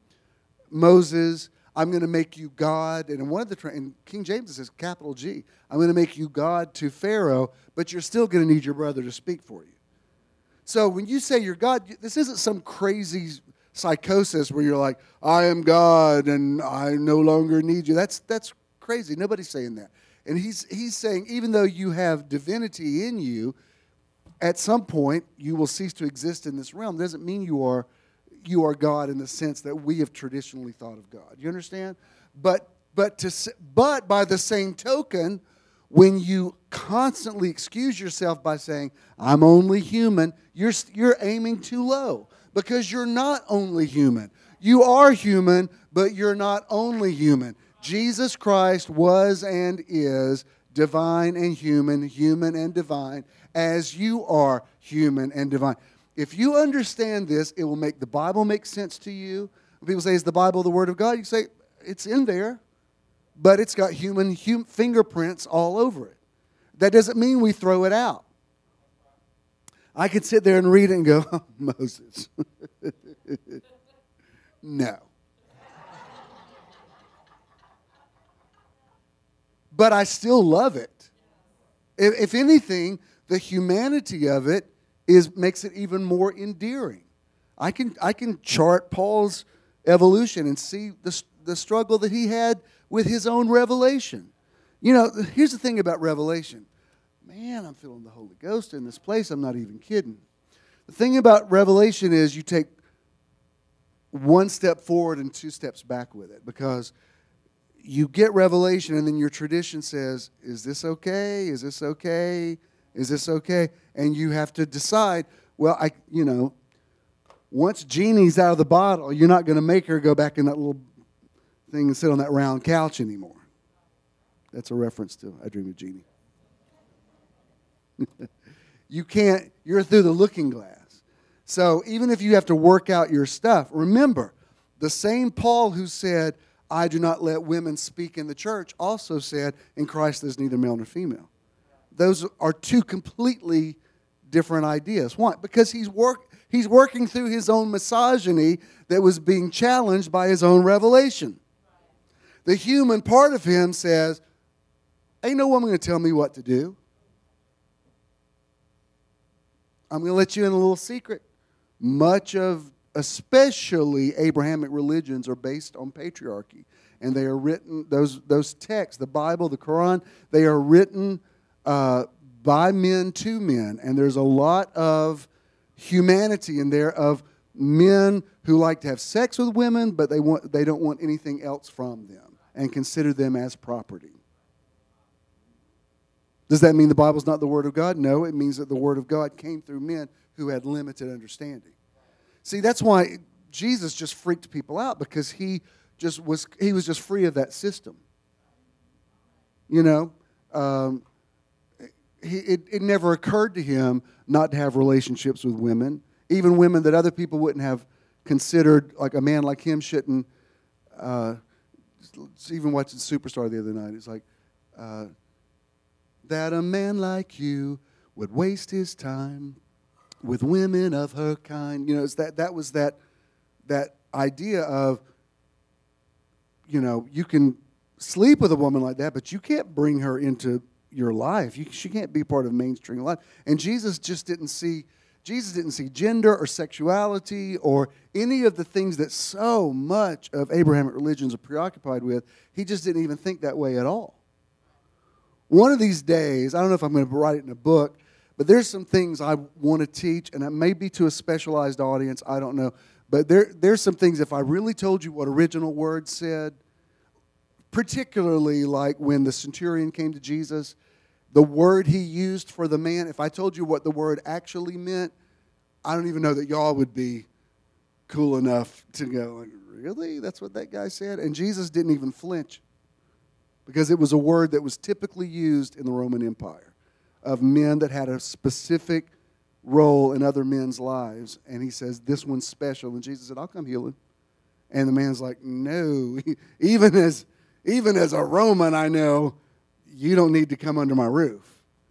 Moses, I'm going to make you God. And in one of the, tra- in King James it says capital G, I'm going to make you God to Pharaoh, but you're still going to need your brother to speak for you. So when you say you're God, this isn't some crazy psychosis where you're like, I am God and I no longer need you. That's that's crazy. Nobody's saying that. And he's he's saying even though you have divinity in you, at some point you will cease to exist in this realm. It doesn't mean you are you are God in the sense that we have traditionally thought of God. You understand? But but to but by the same token, when you constantly excuse yourself by saying, I'm only human, you're, you're aiming too low because you're not only human. You are human, but you're not only human. Jesus Christ was and is divine and human, human and divine, as you are human and divine. If you understand this, it will make the Bible make sense to you. When people say, is the Bible the Word of God? You say, it's in there. But it's got human hum, fingerprints all over it. That doesn't mean we throw it out. I could sit there and read it and go, oh, Moses. No. But I still love it. If, if anything, the humanity of it is makes it even more endearing. I can I can chart Paul's evolution and see the the struggle that he had with his own revelation. You know, here's the thing about revelation. Man, I'm feeling the Holy Ghost in this place. I'm not even kidding. The thing about revelation is you take one step forward and two steps back with it, because you get revelation and then your tradition says, is this okay? Is this okay? Is this okay? And you have to decide, well, I, you know, once Jeannie's out of the bottle, you're not going to make her go back in that little thing and sit on that round couch anymore. That's a reference to I Dream of Jeannie. You can't, you're through the looking glass. So even if you have to work out your stuff, remember, The same Paul who said, I do not let women speak in the church, also said, in Christ there's neither male nor female. Those are two completely different ideas. Why? Because he's work he's working through his own misogyny that was being challenged by his own revelation. The human part of him says, ain't no woman going to tell me what to do. I'm going to let you in a little secret. Much of, especially Abrahamic religions, are based on patriarchy. And they are written, those, those texts, the Bible, the Quran, they are written uh, by men to men. And there's a lot of humanity in there of men who like to have sex with women, but they want they don't want anything else from them and consider them as property. Does that mean the Bible's not the Word of God? No, it means that the Word of God came through men who had limited understanding. See, that's why Jesus just freaked people out, because he just was he was just free of that system. You know, um, he, it, it never occurred to him not to have relationships with women, even women that other people wouldn't have considered, like a man like him shouldn't. Uh, even watching Superstar the other night, it's like, uh, that a man like you would waste his time with women of her kind. You know, it's that that was that that idea of, you know, you can sleep with a woman like that, but you can't bring her into your life. You, she can't be part of mainstream life. And Jesus just didn't see Jesus didn't see gender or sexuality or any of the things that so much of Abrahamic religions are preoccupied with. He just didn't even think that way at all. One of these days, I don't know if I'm going to write it in a book, but there's some things I want to teach, and it may be to a specialized audience, I don't know. But there, there's some things, if I really told you what original words said, particularly like when the centurion came to Jesus, the word he used for the man, if I told you what the word actually meant, I don't even know that y'all would be cool enough to go, like, really? That's what that guy said? And Jesus didn't even flinch, because it was a word that was typically used in the Roman Empire of men that had a specific role in other men's lives. And he says, this one's special. And Jesus said, I'll come heal him. And the man's like, no, even as, even as a Roman, I know you don't need to come under my roof.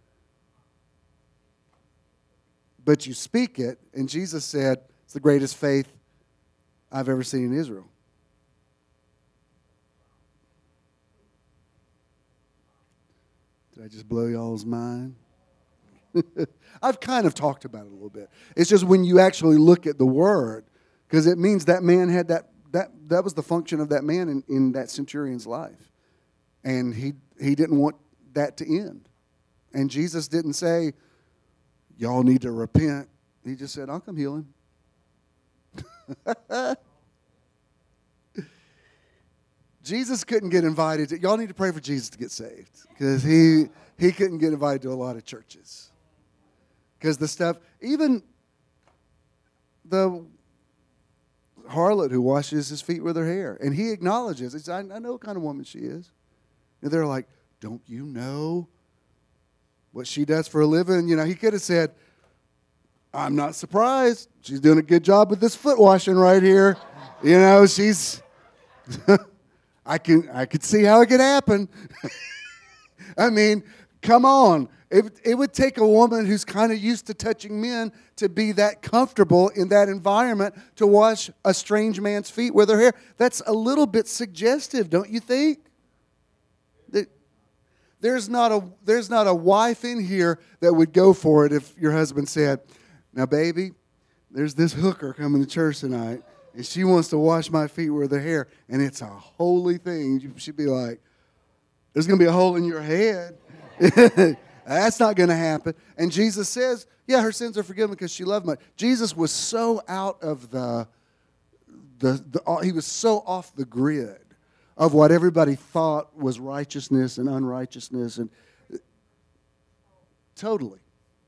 But you speak it, and Jesus said, it's the greatest faith I've ever seen in Israel. Did I just blow y'all's mind? I've kind of talked about it a little bit. It's just when you actually look at the word, because it means that man had that, that, that was the function of that man in, in that centurion's life. And he he didn't want that to end. And Jesus didn't say, y'all need to repent. He just said, I'll come heal him. Jesus couldn't get invited to, y'all need to pray for Jesus to get saved, because he he couldn't get invited to a lot of churches. Because the stuff, even the harlot who washes his feet with her hair, and he acknowledges, he says, I, I know what kind of woman she is. And they're like, don't you know what she does for a living? You know, he could have said, I'm not surprised. She's doing a good job with this foot washing right here. You know, she's, I can I could see how it could happen. I mean, come on. It, it would take a woman who's kind of used to touching men to be that comfortable in that environment to wash a strange man's feet with her hair. That's a little bit suggestive, don't you think? There's not a there's not a wife in here that would go for it if your husband said, now, baby, there's this hooker coming to church tonight, and she wants to wash my feet with her hair, and it's a holy thing. She'd be like, there's going to be a hole in your head. That's not going to happen. And Jesus says, yeah, her sins are forgiven because she loved much. Jesus was so out of the, the, the he was so off the grid of what everybody thought was righteousness and unrighteousness, and totally.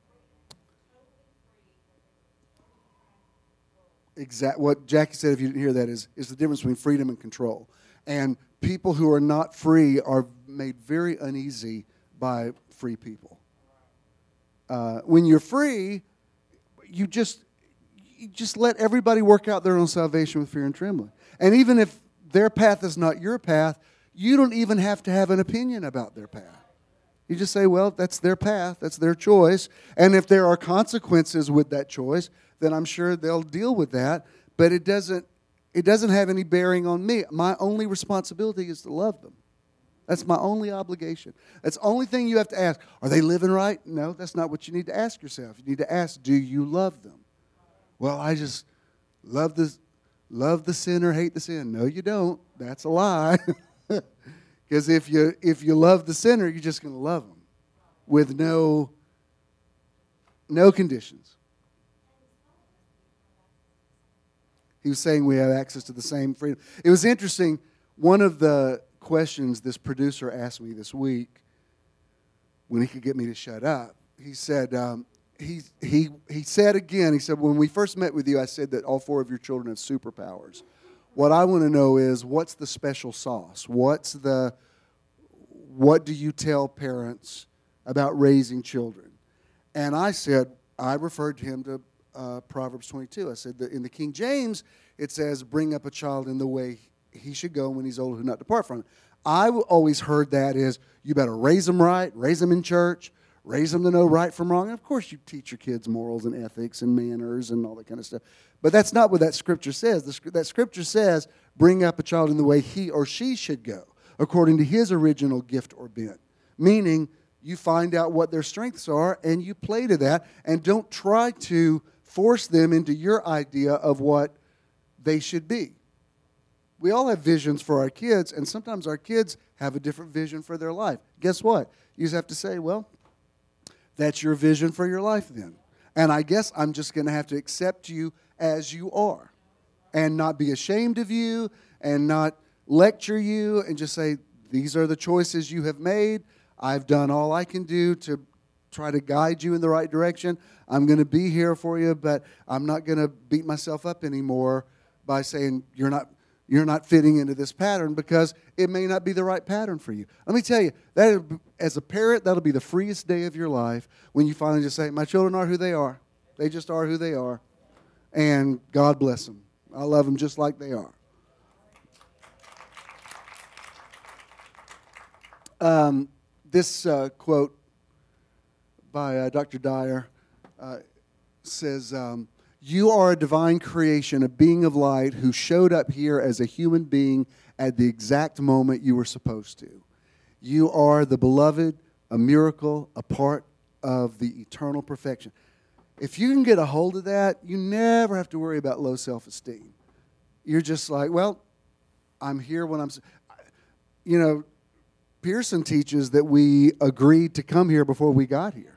Exact. What Jackie said, if you didn't hear that, is, is the difference between freedom and control. And people who are not free are made very uneasy by free people. Uh, when you're free, you just, you just let everybody work out their own salvation with fear and trembling. And even if their path is not your path, you don't even have to have an opinion about their path. You just say, well, that's their path, that's their choice. And if there are consequences with that choice, then I'm sure they'll deal with that. But it doesn't, it doesn't have any bearing on me. My only responsibility is to love them. That's my only obligation. That's the only thing you have to ask. Are they living right? No, that's not what you need to ask yourself. You need to ask, do you love them? Well, I just love the, love the sinner, hate the sin. No, you don't. That's a lie. Because if you if you love the sinner, you're just going to love them with no no conditions. He was saying we have access to the same freedom. It was interesting. One of the questions this producer asked me this week, when he could get me to shut up, he said um, he he he said again. He said, when we first met with you, I said that all four of your children have superpowers. What I want to know is, what's the special sauce? What's the, what do you tell parents about raising children? And I said, I referred to him to uh, Proverbs twenty-two. I said that in the King James, it says, bring up a child in the way he should go when he's old, who not depart from it. I always heard that is, you better raise them right, raise them in church, raise them to know right from wrong. And of course, you teach your kids morals and ethics and manners and all that kind of stuff. But that's not what that scripture says. The, that scripture says, bring up a child in the way he or she should go, according to his original gift or bent. Meaning, you find out what their strengths are, and you play to that, and don't try to force them into your idea of what they should be. We all have visions for our kids, and sometimes our kids have a different vision for their life. Guess what? You just have to say, well, that's your vision for your life then. And I guess I'm just going to have to accept you as you are and not be ashamed of you and not lecture you and just say, these are the choices you have made. I've done all I can do to try to guide you in the right direction. I'm going to be here for you, but I'm not going to beat myself up anymore by saying you're not you're not fitting into this pattern, because it may not be the right pattern for you. Let me tell you, that as a parent, that'll be the freest day of your life when you finally just say, my children are who they are. They just are who they are. And God bless them. I love them just like they are. Um, this uh, quote by uh, Doctor Dyer uh, says, um, you are a divine creation, a being of light who showed up here as a human being at the exact moment you were supposed to. You are the beloved, a miracle, a part of the eternal perfection. If you can get a hold of that, you never have to worry about low self-esteem. You're just like, well, I'm here when I'm... You know, Pearson teaches that we agreed to come here before we got here.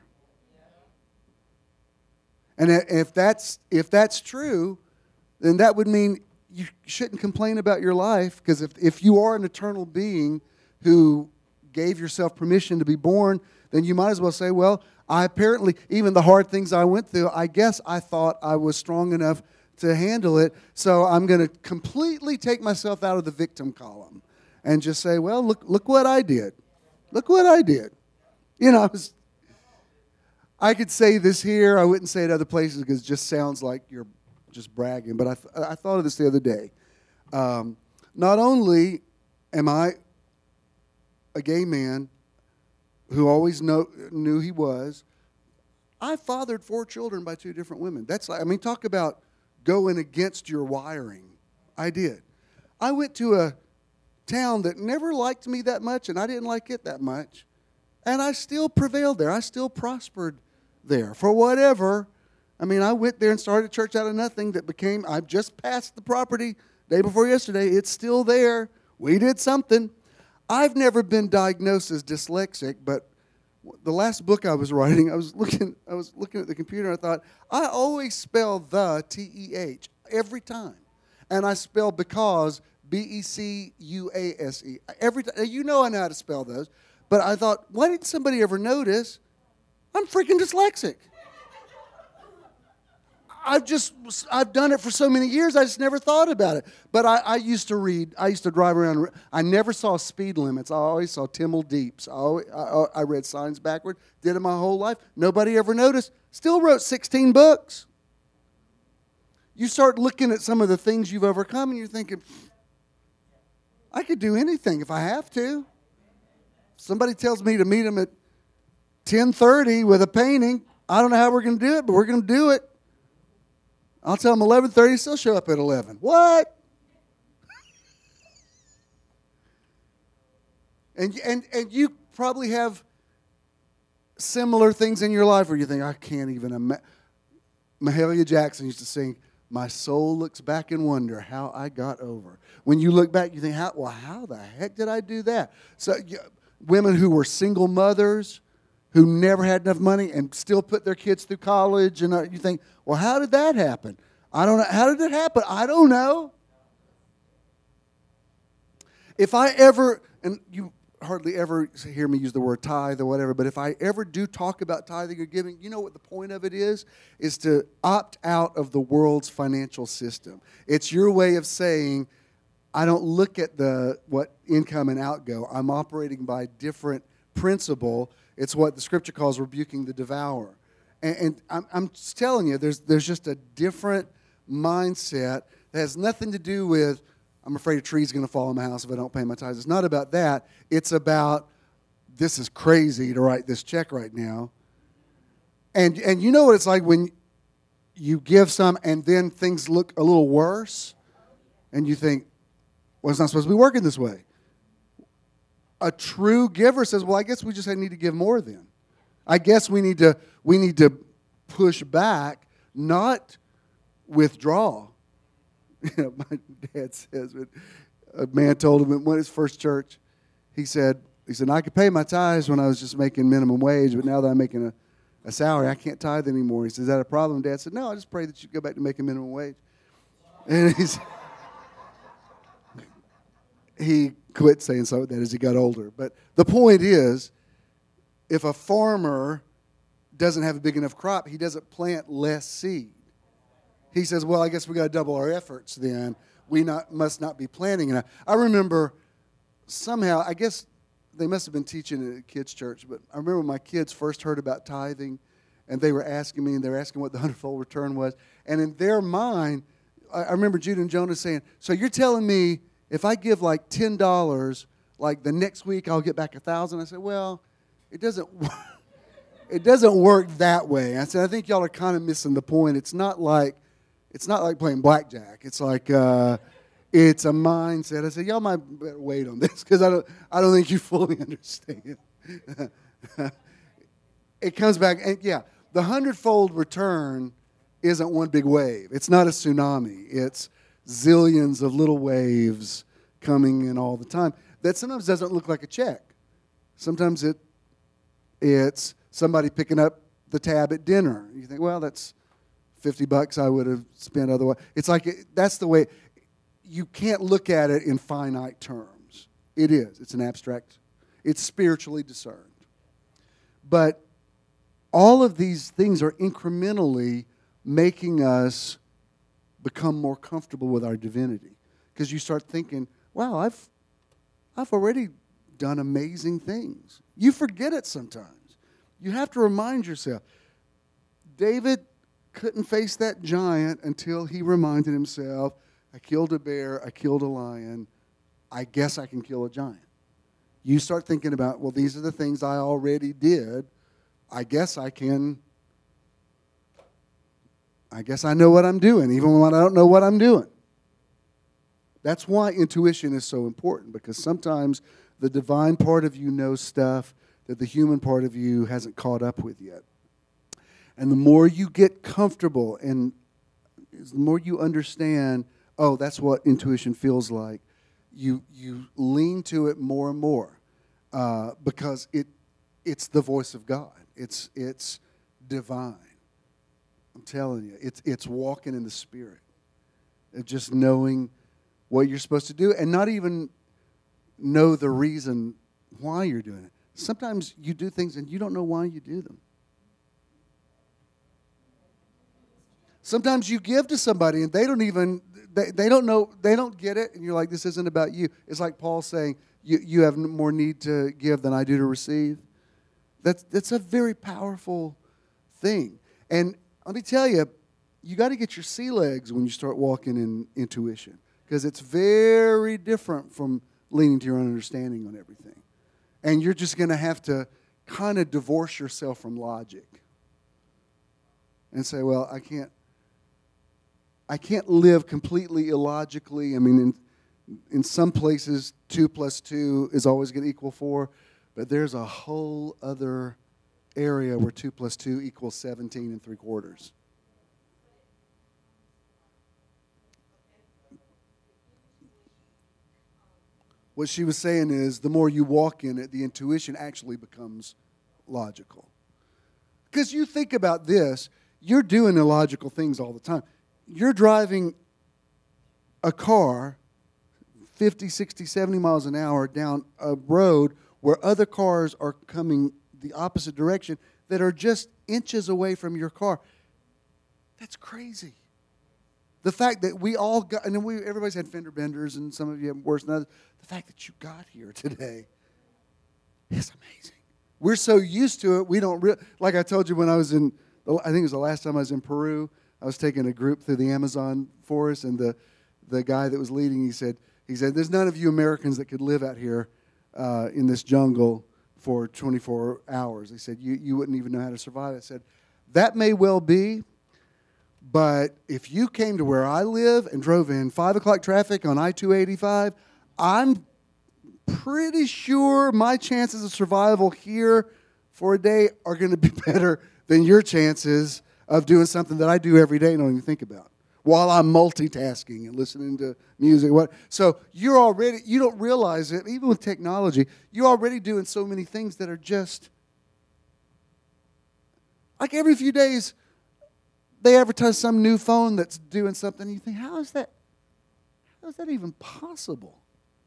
And if that's if that's true, then that would mean you shouldn't complain about your life, because if, if you are an eternal being who gave yourself permission to be born, then you might as well say, well, I apparently, even the hard things I went through, I guess I thought I was strong enough to handle it, so I'm going to completely take myself out of the victim column and just say, well, look look what I did. Look what I did. You know, I was... I could say this here. I wouldn't say it other places because it just sounds like you're just bragging. But I, th- I thought of this the other day. Um, not only am I a gay man who always know, knew he was, I fathered four children by two different women. That's like, I mean, talk about going against your wiring. I did. I went to a town that never liked me that much, and I didn't like it that much. And I still prevailed there. I still prospered there for whatever. I mean, I went there and started a church out of nothing that became, I just passed the property day before yesterday. It's still there. We did something. I've never been diagnosed as dyslexic, but the last book I was writing, I was looking I was looking at the computer and I thought, I always spell the T E H every time. And I spell because B E C U A S E. Every time. You know I know how to spell those. But I thought, why didn't somebody ever notice? I'm freaking dyslexic. I've just, I've done it for so many years, I just never thought about it. But I, I used to read, I used to drive around, I never saw speed limits. I always saw Timmel Deeps. I, always, I, I read signs backward, did it my whole life. Nobody ever noticed. Still wrote sixteen books. You start looking at some of the things you've overcome, and you're thinking, I could do anything if I have to. Somebody tells me to meet them at ten thirty with a painting. I don't know how we're going to do it, but we're going to do it. I'll tell them eleven thirty, still show up at eleven. What? and, and, and you probably have similar things in your life where you think, I can't even imagine. Mahalia Jackson used to sing, my soul looks back in wonder how I got over. When you look back, you think, how, well, how the heck did I do that? So you, women who were single mothers, who never had enough money and still put their kids through college, and uh, you think, well, how did that happen? I don't know. How did it happen? I don't know. If I ever, and you hardly ever hear me use the word tithe or whatever, but if I ever do talk about tithing or giving, you know what the point of it is? Is to opt out of the world's financial system. It's your way of saying, I don't look at the what income and outgo. I'm operating by a different principle. It's what the scripture calls rebuking the devourer. And, and I'm, I'm just telling you, there's there's just a different mindset that has nothing to do with, I'm afraid a tree's going to fall in my house if I don't pay my tithes. It's not about that. It's about, this is crazy to write this check right now. And and you know what it's like when you give some and then things look a little worse, and you think, well, it's not supposed to be working this way. A true giver says, well, I guess we just need to give more then. I guess we need to we need to push back, not withdraw. You know, my dad says, when a man told him at his first church, he said, he said, I could pay my tithes when I was just making minimum wage, but now that I'm making a, a salary, I can't tithe anymore. He said, is that a problem? Dad said, no, I just pray that you go back to making minimum wage. And he's, he quit saying something like that as he got older. But the point is, if a farmer doesn't have a big enough crop, he doesn't plant less seed. He says, well, I guess we got to double our efforts then. We not must not be planting enough. I remember somehow, I guess they must have been teaching at a kids' church, but I remember my kids first heard about tithing, and they were asking me, and they were asking what the hundredfold return was. And in their mind, I, I remember Judah and Jonah saying, so you're telling me if I give like ten dollars, like the next week I'll get back one thousand dollars? I said, well, it doesn't work. It doesn't work that way. I said, I think y'all are kind of missing the point. It's not like It's not like playing blackjack. It's like uh, it's a mindset. I said, y'all might better wait on this because I don't, I don't think you fully understand. It comes back, and yeah, the hundredfold return isn't one big wave. It's not a tsunami. It's zillions of little waves coming in all the time. That sometimes doesn't look like a check. Sometimes it, it's somebody picking up the tab at dinner. You think, well, that's fifty bucks I would have spent otherwise. It's like, it, that's the way, you can't look at it in finite terms. It is. It's an abstract, it's spiritually discerned. But all of these things are incrementally making us become more comfortable with our divinity. Because you start thinking, wow, I've, I've already done amazing things. You forget it sometimes. You have to remind yourself. David couldn't face that giant until he reminded himself, I killed a bear, I killed a lion, I guess I can kill a giant. You start thinking about, well, these are the things I already did. I guess I can, I guess I know what I'm doing, even when I don't know what I'm doing. That's why intuition is so important, because sometimes the divine part of you knows stuff that the human part of you hasn't caught up with yet. And the more you get comfortable and the more you understand, oh, that's what intuition feels like, you you lean to it more and more uh, because it it's the voice of God. It's it's divine. I'm telling you, it's it's walking in the Spirit. It's just knowing what you're supposed to do and not even know the reason why you're doing it. Sometimes you do things and you don't know why you do them. Sometimes you give to somebody and they don't even, they, they don't know, they don't get it, and you're like, this isn't about you. It's like Paul saying, you, you have more need to give than I do to receive. That's, that's a very powerful thing. And let me tell you, you got to get your sea legs when you start walking in intuition, because it's very different from leaning to your own understanding on everything. And you're just going to have to kind of divorce yourself from logic and say, well, I can't I can't live completely illogically. I mean, in, in some places, two plus two is always going to equal four, but there's a whole other area where two plus two equals seventeen and three quarters. What she was saying is the more you walk in it, the intuition actually becomes logical. Because you think about this, you're doing illogical things all the time. You're driving a car fifty, sixty, seventy miles an hour down a road where other cars are coming the opposite direction that are just inches away from your car. That's crazy. The fact that we all got, and then we, everybody's had fender benders, and some of you have worse than others. The fact that you got here today is amazing. We're so used to it, we don't, re- like I told you when I was in, I think it was the last time I was in Peru, I was taking a group through the Amazon forest, and the, the guy that was leading, he said, he said, there's none of you Americans that could live out here uh, in this jungle for twenty-four hours. He said, you, you wouldn't even know how to survive. I said, that may well be, but if you came to where I live and drove in five o'clock traffic on I two eighty-five, I'm pretty sure my chances of survival here for a day are going to be better than your chances of doing something that I do every day and don't even think about while I'm multitasking and listening to music. What? So you're already, you don't realize it, even with technology, you're already doing so many things that are just, like every few days, they advertise some new phone that's doing something, and you think, how is that, how is that even possible?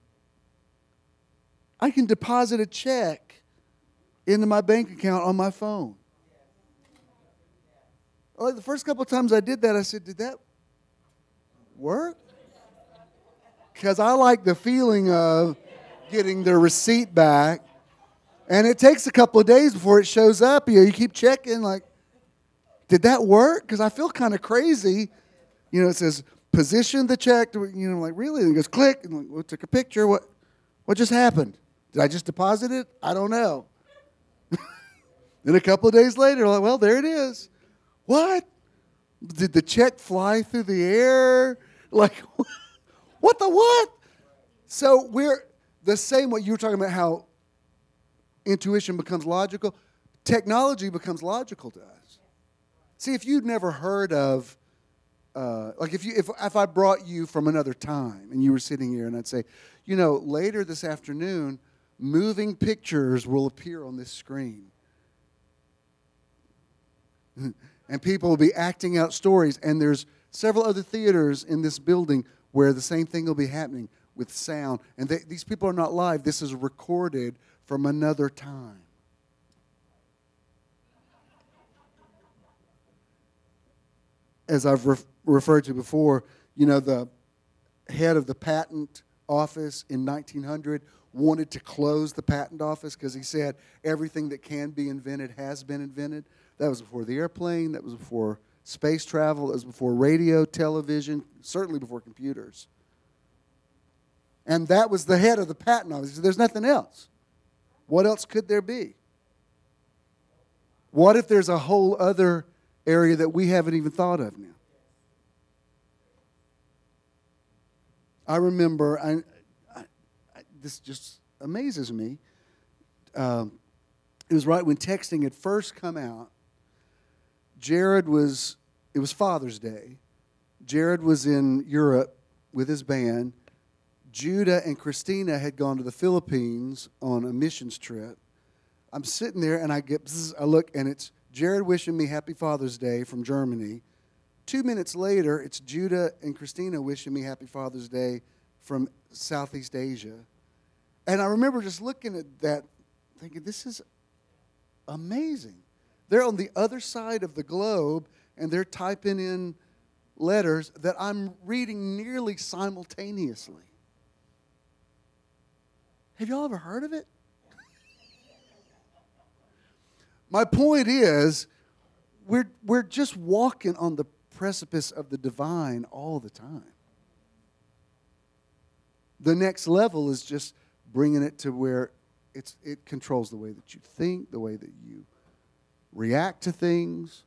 I can deposit a check into my bank account on my phone. Like the first couple of times I did that, I said, did that work? Because I like the feeling of getting the receipt back. And it takes a couple of days before it shows up. You know, you keep checking, like, did that work? Because I feel kind of crazy. You know, it says, position the check. To, you know, like, really? And it goes, click. And like, we took a picture. What, what just happened? Did I just deposit it? I don't know. Then a couple of days later, like, well, there it is. What? Did the check fly through the air? Like, what the what? So we're the same way you were talking about how intuition becomes logical. Technology becomes logical to us. See, if you'd never heard of, uh, like if you if if I brought you from another time and you were sitting here and I'd say, you know, later this afternoon, moving pictures will appear on this screen. And people will be acting out stories. And there's several other theaters in this building where the same thing will be happening with sound. And they, these people are not live. This is recorded from another time. As I've re- referred to before, you know, the head of the patent office in nineteen hundred wanted to close the patent office because he said everything that can be invented has been invented. That was before the airplane. That was before space travel. That was before radio, television, certainly before computers. And that was the head of the patent office. He said, there's nothing else. What else could there be? What if there's a whole other area that we haven't even thought of now? I remember, I, I, I, this just amazes me. Um, it was right when texting had first come out. Jared was, it was Father's Day. Jared was in Europe with his band. Judah and Christina had gone to the Philippines on a missions trip. I'm sitting there and I get, bzz, I look and it's Jared wishing me Happy Father's Day from Germany. Two minutes later, it's Judah and Christina wishing me Happy Father's Day from Southeast Asia. And I remember just looking at that, thinking, this is amazing. They're on the other side of the globe, and they're typing in letters that I'm reading nearly simultaneously. Have y'all ever heard of it? My point is, we're, we're just walking on the precipice of the divine all the time. The next level is just bringing it to where it's, it controls the way that you think, the way that you react to things.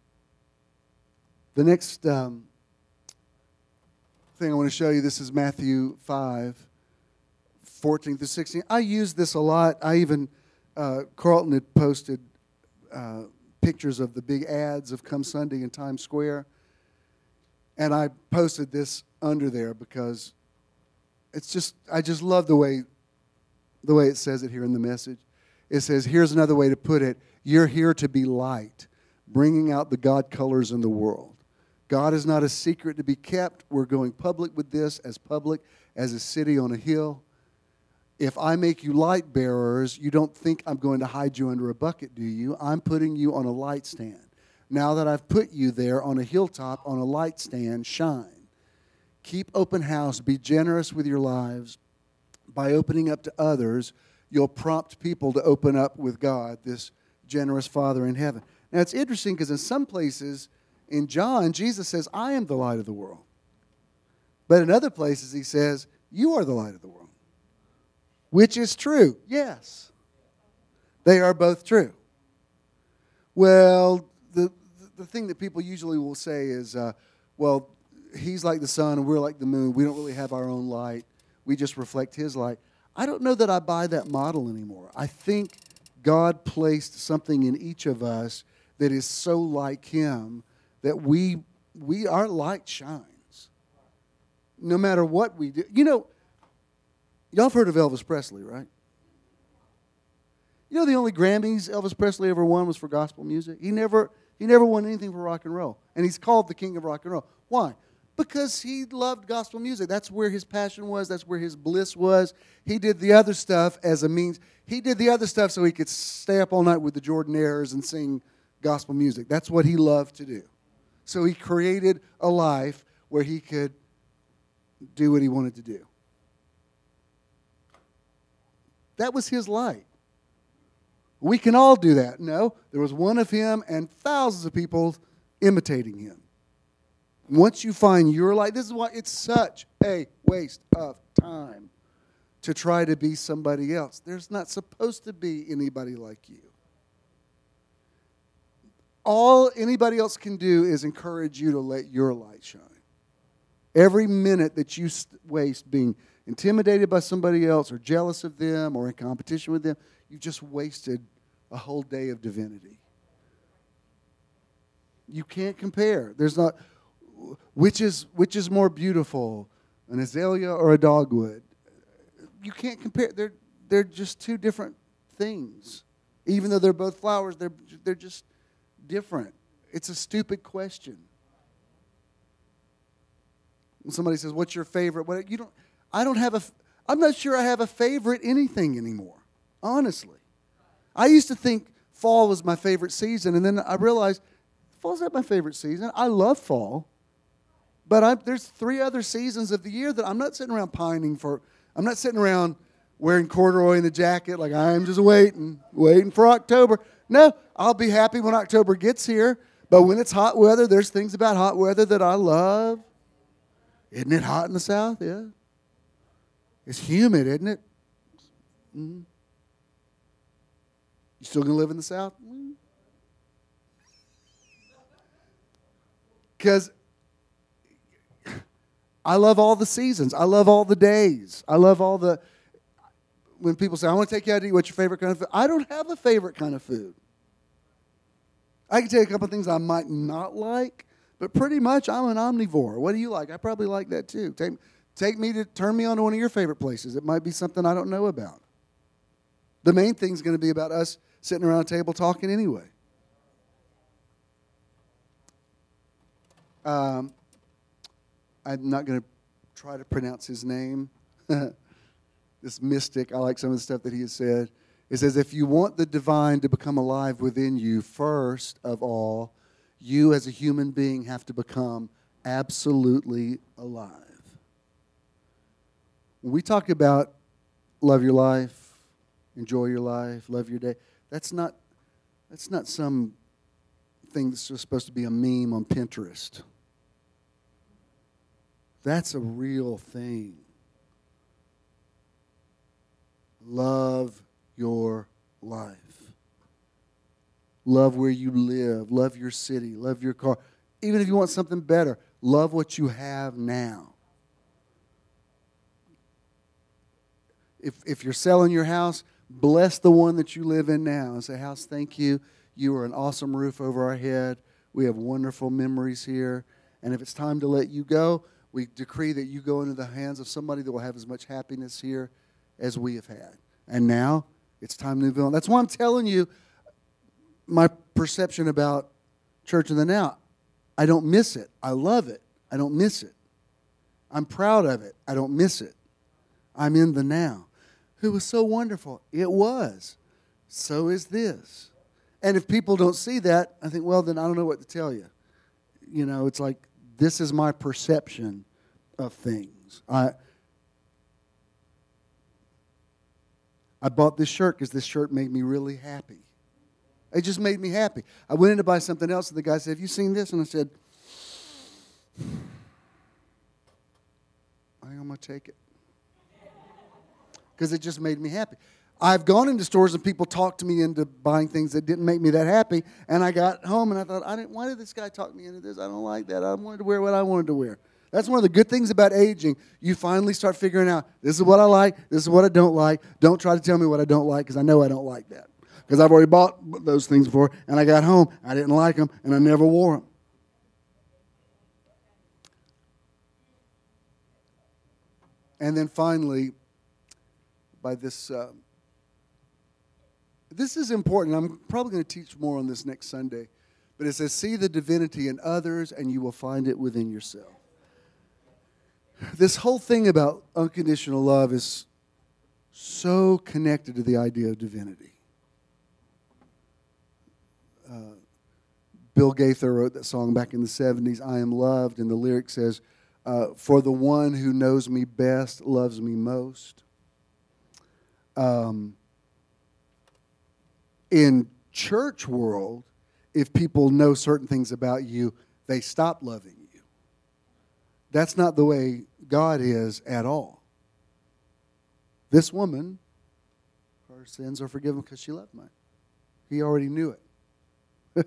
The next um, thing I want to show you, this is Matthew five, fourteen through sixteen. I use this a lot. I even, uh, Carlton had posted uh, pictures of the big ads of Come Sunday in Times Square. And I posted this under there because it's just, I just love the way, the way it says it here in the message. It says, here's another way to put it. You're here to be light, bringing out the God colors in the world. God is not a secret to be kept. We're going public with this, as public as a city on a hill. If I make you light bearers, you don't think I'm going to hide you under a bucket, do you? I'm putting you on a light stand. Now that I've put you there on a hilltop, on a light stand, shine. Keep open house. Be generous with your lives. By opening up to others, you'll prompt people to open up with God, this generous Father in heaven. Now, it's interesting because in some places in John, Jesus says, I am the light of the world. But in other places, he says, you are the light of the world. Which is true? Yes. They are both true. Well, the, the thing that people usually will say is, uh, well, he's like the sun and we're like the moon. We don't really have our own light. We just reflect his light. I don't know that I buy that model anymore. I think God placed something in each of us that is so like him that we we our light shines. No matter what we do. You know, y'all have heard of Elvis Presley, right? You know the only Grammys Elvis Presley ever won was for gospel music? He never he never won anything for rock and roll. And he's called the king of rock and roll. Why? Because he loved gospel music. That's where his passion was. That's where his bliss was. He did the other stuff as a means. He did the other stuff so he could stay up all night with the Jordanaires and sing gospel music. That's what he loved to do. So he created a life where he could do what he wanted to do. That was his light. We can all do that. No, there was one of him and thousands of people imitating him. Once you find your light, this is why it's such a waste of time to try to be somebody else. There's not supposed to be anybody like you. All anybody else can do is encourage you to let your light shine. Every minute that you waste being intimidated by somebody else or jealous of them or in competition with them, you've just wasted a whole day of divinity. You can't compare. There's not... Which is which is more beautiful, an azalea or a dogwood? You can't compare. They're they're just two different things. Even though they're both flowers, they're they're just different. It's a stupid question. When somebody says, "What's your favorite?" What you don't, I don't have a. I'm not sure I have a favorite anything anymore. Honestly, I used to think fall was my favorite season, and then I realized fall's not my favorite season. I love fall. But I'm, there's three other seasons of the year that I'm not sitting around pining for. I'm not sitting around wearing corduroy in the jacket like I'm just waiting, waiting for October. No, I'll be happy when October gets here. But when it's hot weather, there's things about hot weather that I love. Isn't it hot in the South? Yeah. It's humid, isn't it? Mm-hmm. You still going to live in the South? Because... Mm-hmm. I love all the seasons. I love all the days. I love all the... When people say, I want to take you out to eat, what's your favorite kind of food? I don't have a favorite kind of food. I can tell you a couple of things I might not like, but pretty much I'm an omnivore. What do you like? I probably like that too. Take, take me to... Turn me on to one of your favorite places. It might be something I don't know about. The main thing's going to be about us sitting around a table talking anyway. Um... I'm not going to try to pronounce his name. This mystic, I like some of the stuff that he has said. It says, if you want the divine to become alive within you, first of all, you as a human being have to become absolutely alive. When we talk about love your life, enjoy your life, love your day, that's not, that's not some thing that's just supposed to be a meme on Pinterest. That's a real thing. Love your life. Love where you live. Love your city. Love your car. Even if you want something better, love what you have now. If, if you're selling your house, bless the one that you live in now and say, house, thank you. You are an awesome roof over our head. We have wonderful memories here. And if it's time to let you go, we decree that you go into the hands of somebody that will have as much happiness here as we have had. And now it's time to move on. That's why I'm telling you my perception about Church in the Now. I don't miss it. I love it. I don't miss it. I'm proud of it. I don't miss it. I'm in the now. It was so wonderful. It was. So is this. And if people don't see that, I think, well, then I don't know what to tell you. You know, it's like, this is my perception of things. I I bought this shirt because this shirt made me really happy. It just made me happy. I went in to buy something else, and the guy said, have you seen this? And I said, I think I'm going to take it. Because it just made me happy. I've gone into stores and people talked to me into buying things that didn't make me that happy. And I got home and I thought, I didn't. Why did this guy talk me into this? I don't like that. I wanted to wear what I wanted to wear. That's one of the good things about aging. You finally start figuring out, this is what I like, this is what I don't like. Don't try to tell me what I don't like because I know I don't like that. Because I've already bought those things before and I got home, I didn't like them, and I never wore them. And then finally, by this... Uh, This is important. I'm probably going to teach more on this next Sunday. But it says, see the divinity in others and you will find it within yourself. This whole thing about unconditional love is so connected to the idea of divinity. Uh, Bill Gaither wrote that song back in the seventies, I Am Loved, and the lyric says, uh, for the one who knows me best loves me most. Um... In church world, if people know certain things about you, they stop loving you. That's not the way God is at all. This woman, her sins are forgiven because she loved mine. He already knew it.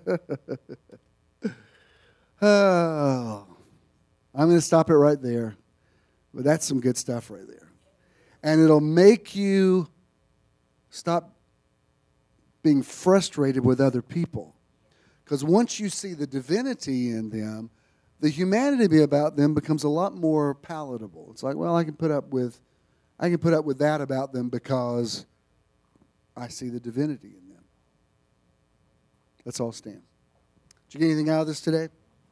Oh, I'm going to stop it right there. But that's some good stuff right there. And it'll make you stop being frustrated with other people. Because once you see the divinity in them, the humanity about them becomes a lot more palatable. It's like, well, I can put up with I can put up with that about them because I see the divinity in them. Let's all stand. Did you get anything out of this today?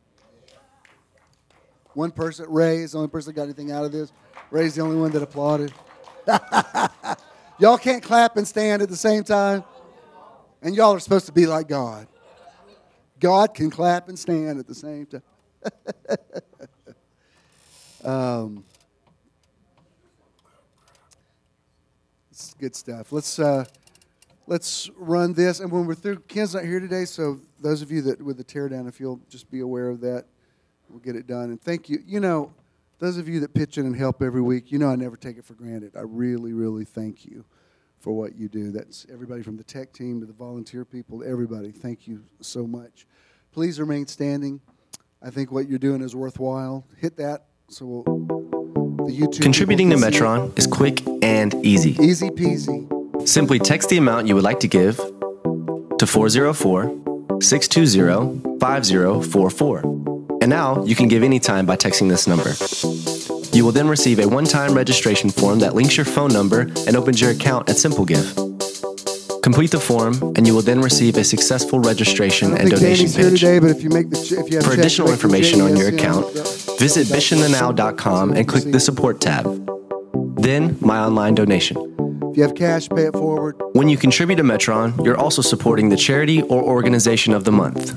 One person, Ray is the only person that got anything out of this. Ray's the only one that applauded. Y'all can't clap and stand at the same time. And y'all are supposed to be like God. God can clap and stand at the same time. um, it's good stuff. Let's uh, let's run this. And when we're through, Ken's not here today, so those of you that with the teardown, if you'll just be aware of that, we'll get it done. And thank you. You know, those of you that pitch in and help every week, you know I never take it for granted. I really, really thank you for what you do. That's everybody from the tech team to the volunteer people, to everybody. Thank you so much. Please remain standing. I think what you're doing is worthwhile. Hit that so we'll, the YouTube. Contributing to Metron is quick and easy. Easy peasy. Simply text the amount you would like to give to four oh four, six two zero, five zero four four. And now you can give anytime by texting this number. You will then receive a one-time registration form that links your phone number and opens your account at SimpleGive. Complete the form, and you will then receive a successful registration and donation Jamie's here page. today, but if you make the ch- if you have For checks, additional make the information on your J S N, account, the- visit bish in the now dot com and click the support tab. Then, my online donation. If you have cash, pay it forward. When you contribute to Metron, you're also supporting the charity or organization of the month.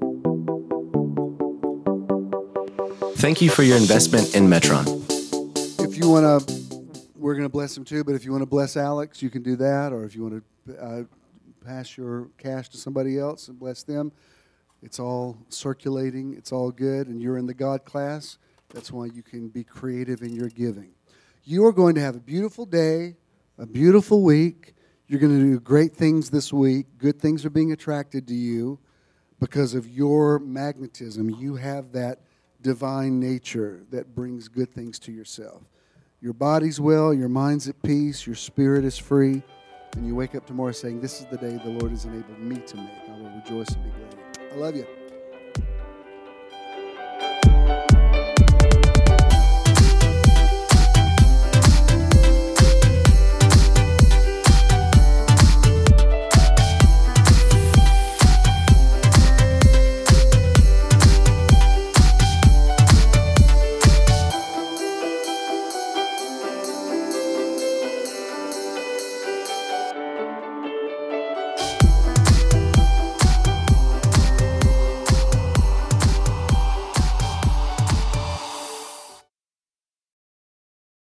Thank you for your investment in Metron. If you want to, we're going to bless him too, but if you want to bless Alex, you can do that. Or if you want to uh, pass your cash to somebody else and bless them, it's all circulating. It's all good. And you're in the God class. That's why you can be creative in your giving. You are going to have a beautiful day, a beautiful week. You're going to do great things this week. Good things are being attracted to you because of your magnetism. You have that divine nature that brings good things to yourself. Your body's well, your mind's at peace, your spirit is free, and you wake up tomorrow saying, this is the day the Lord has enabled me to make. I will rejoice and be glad in it. I love you.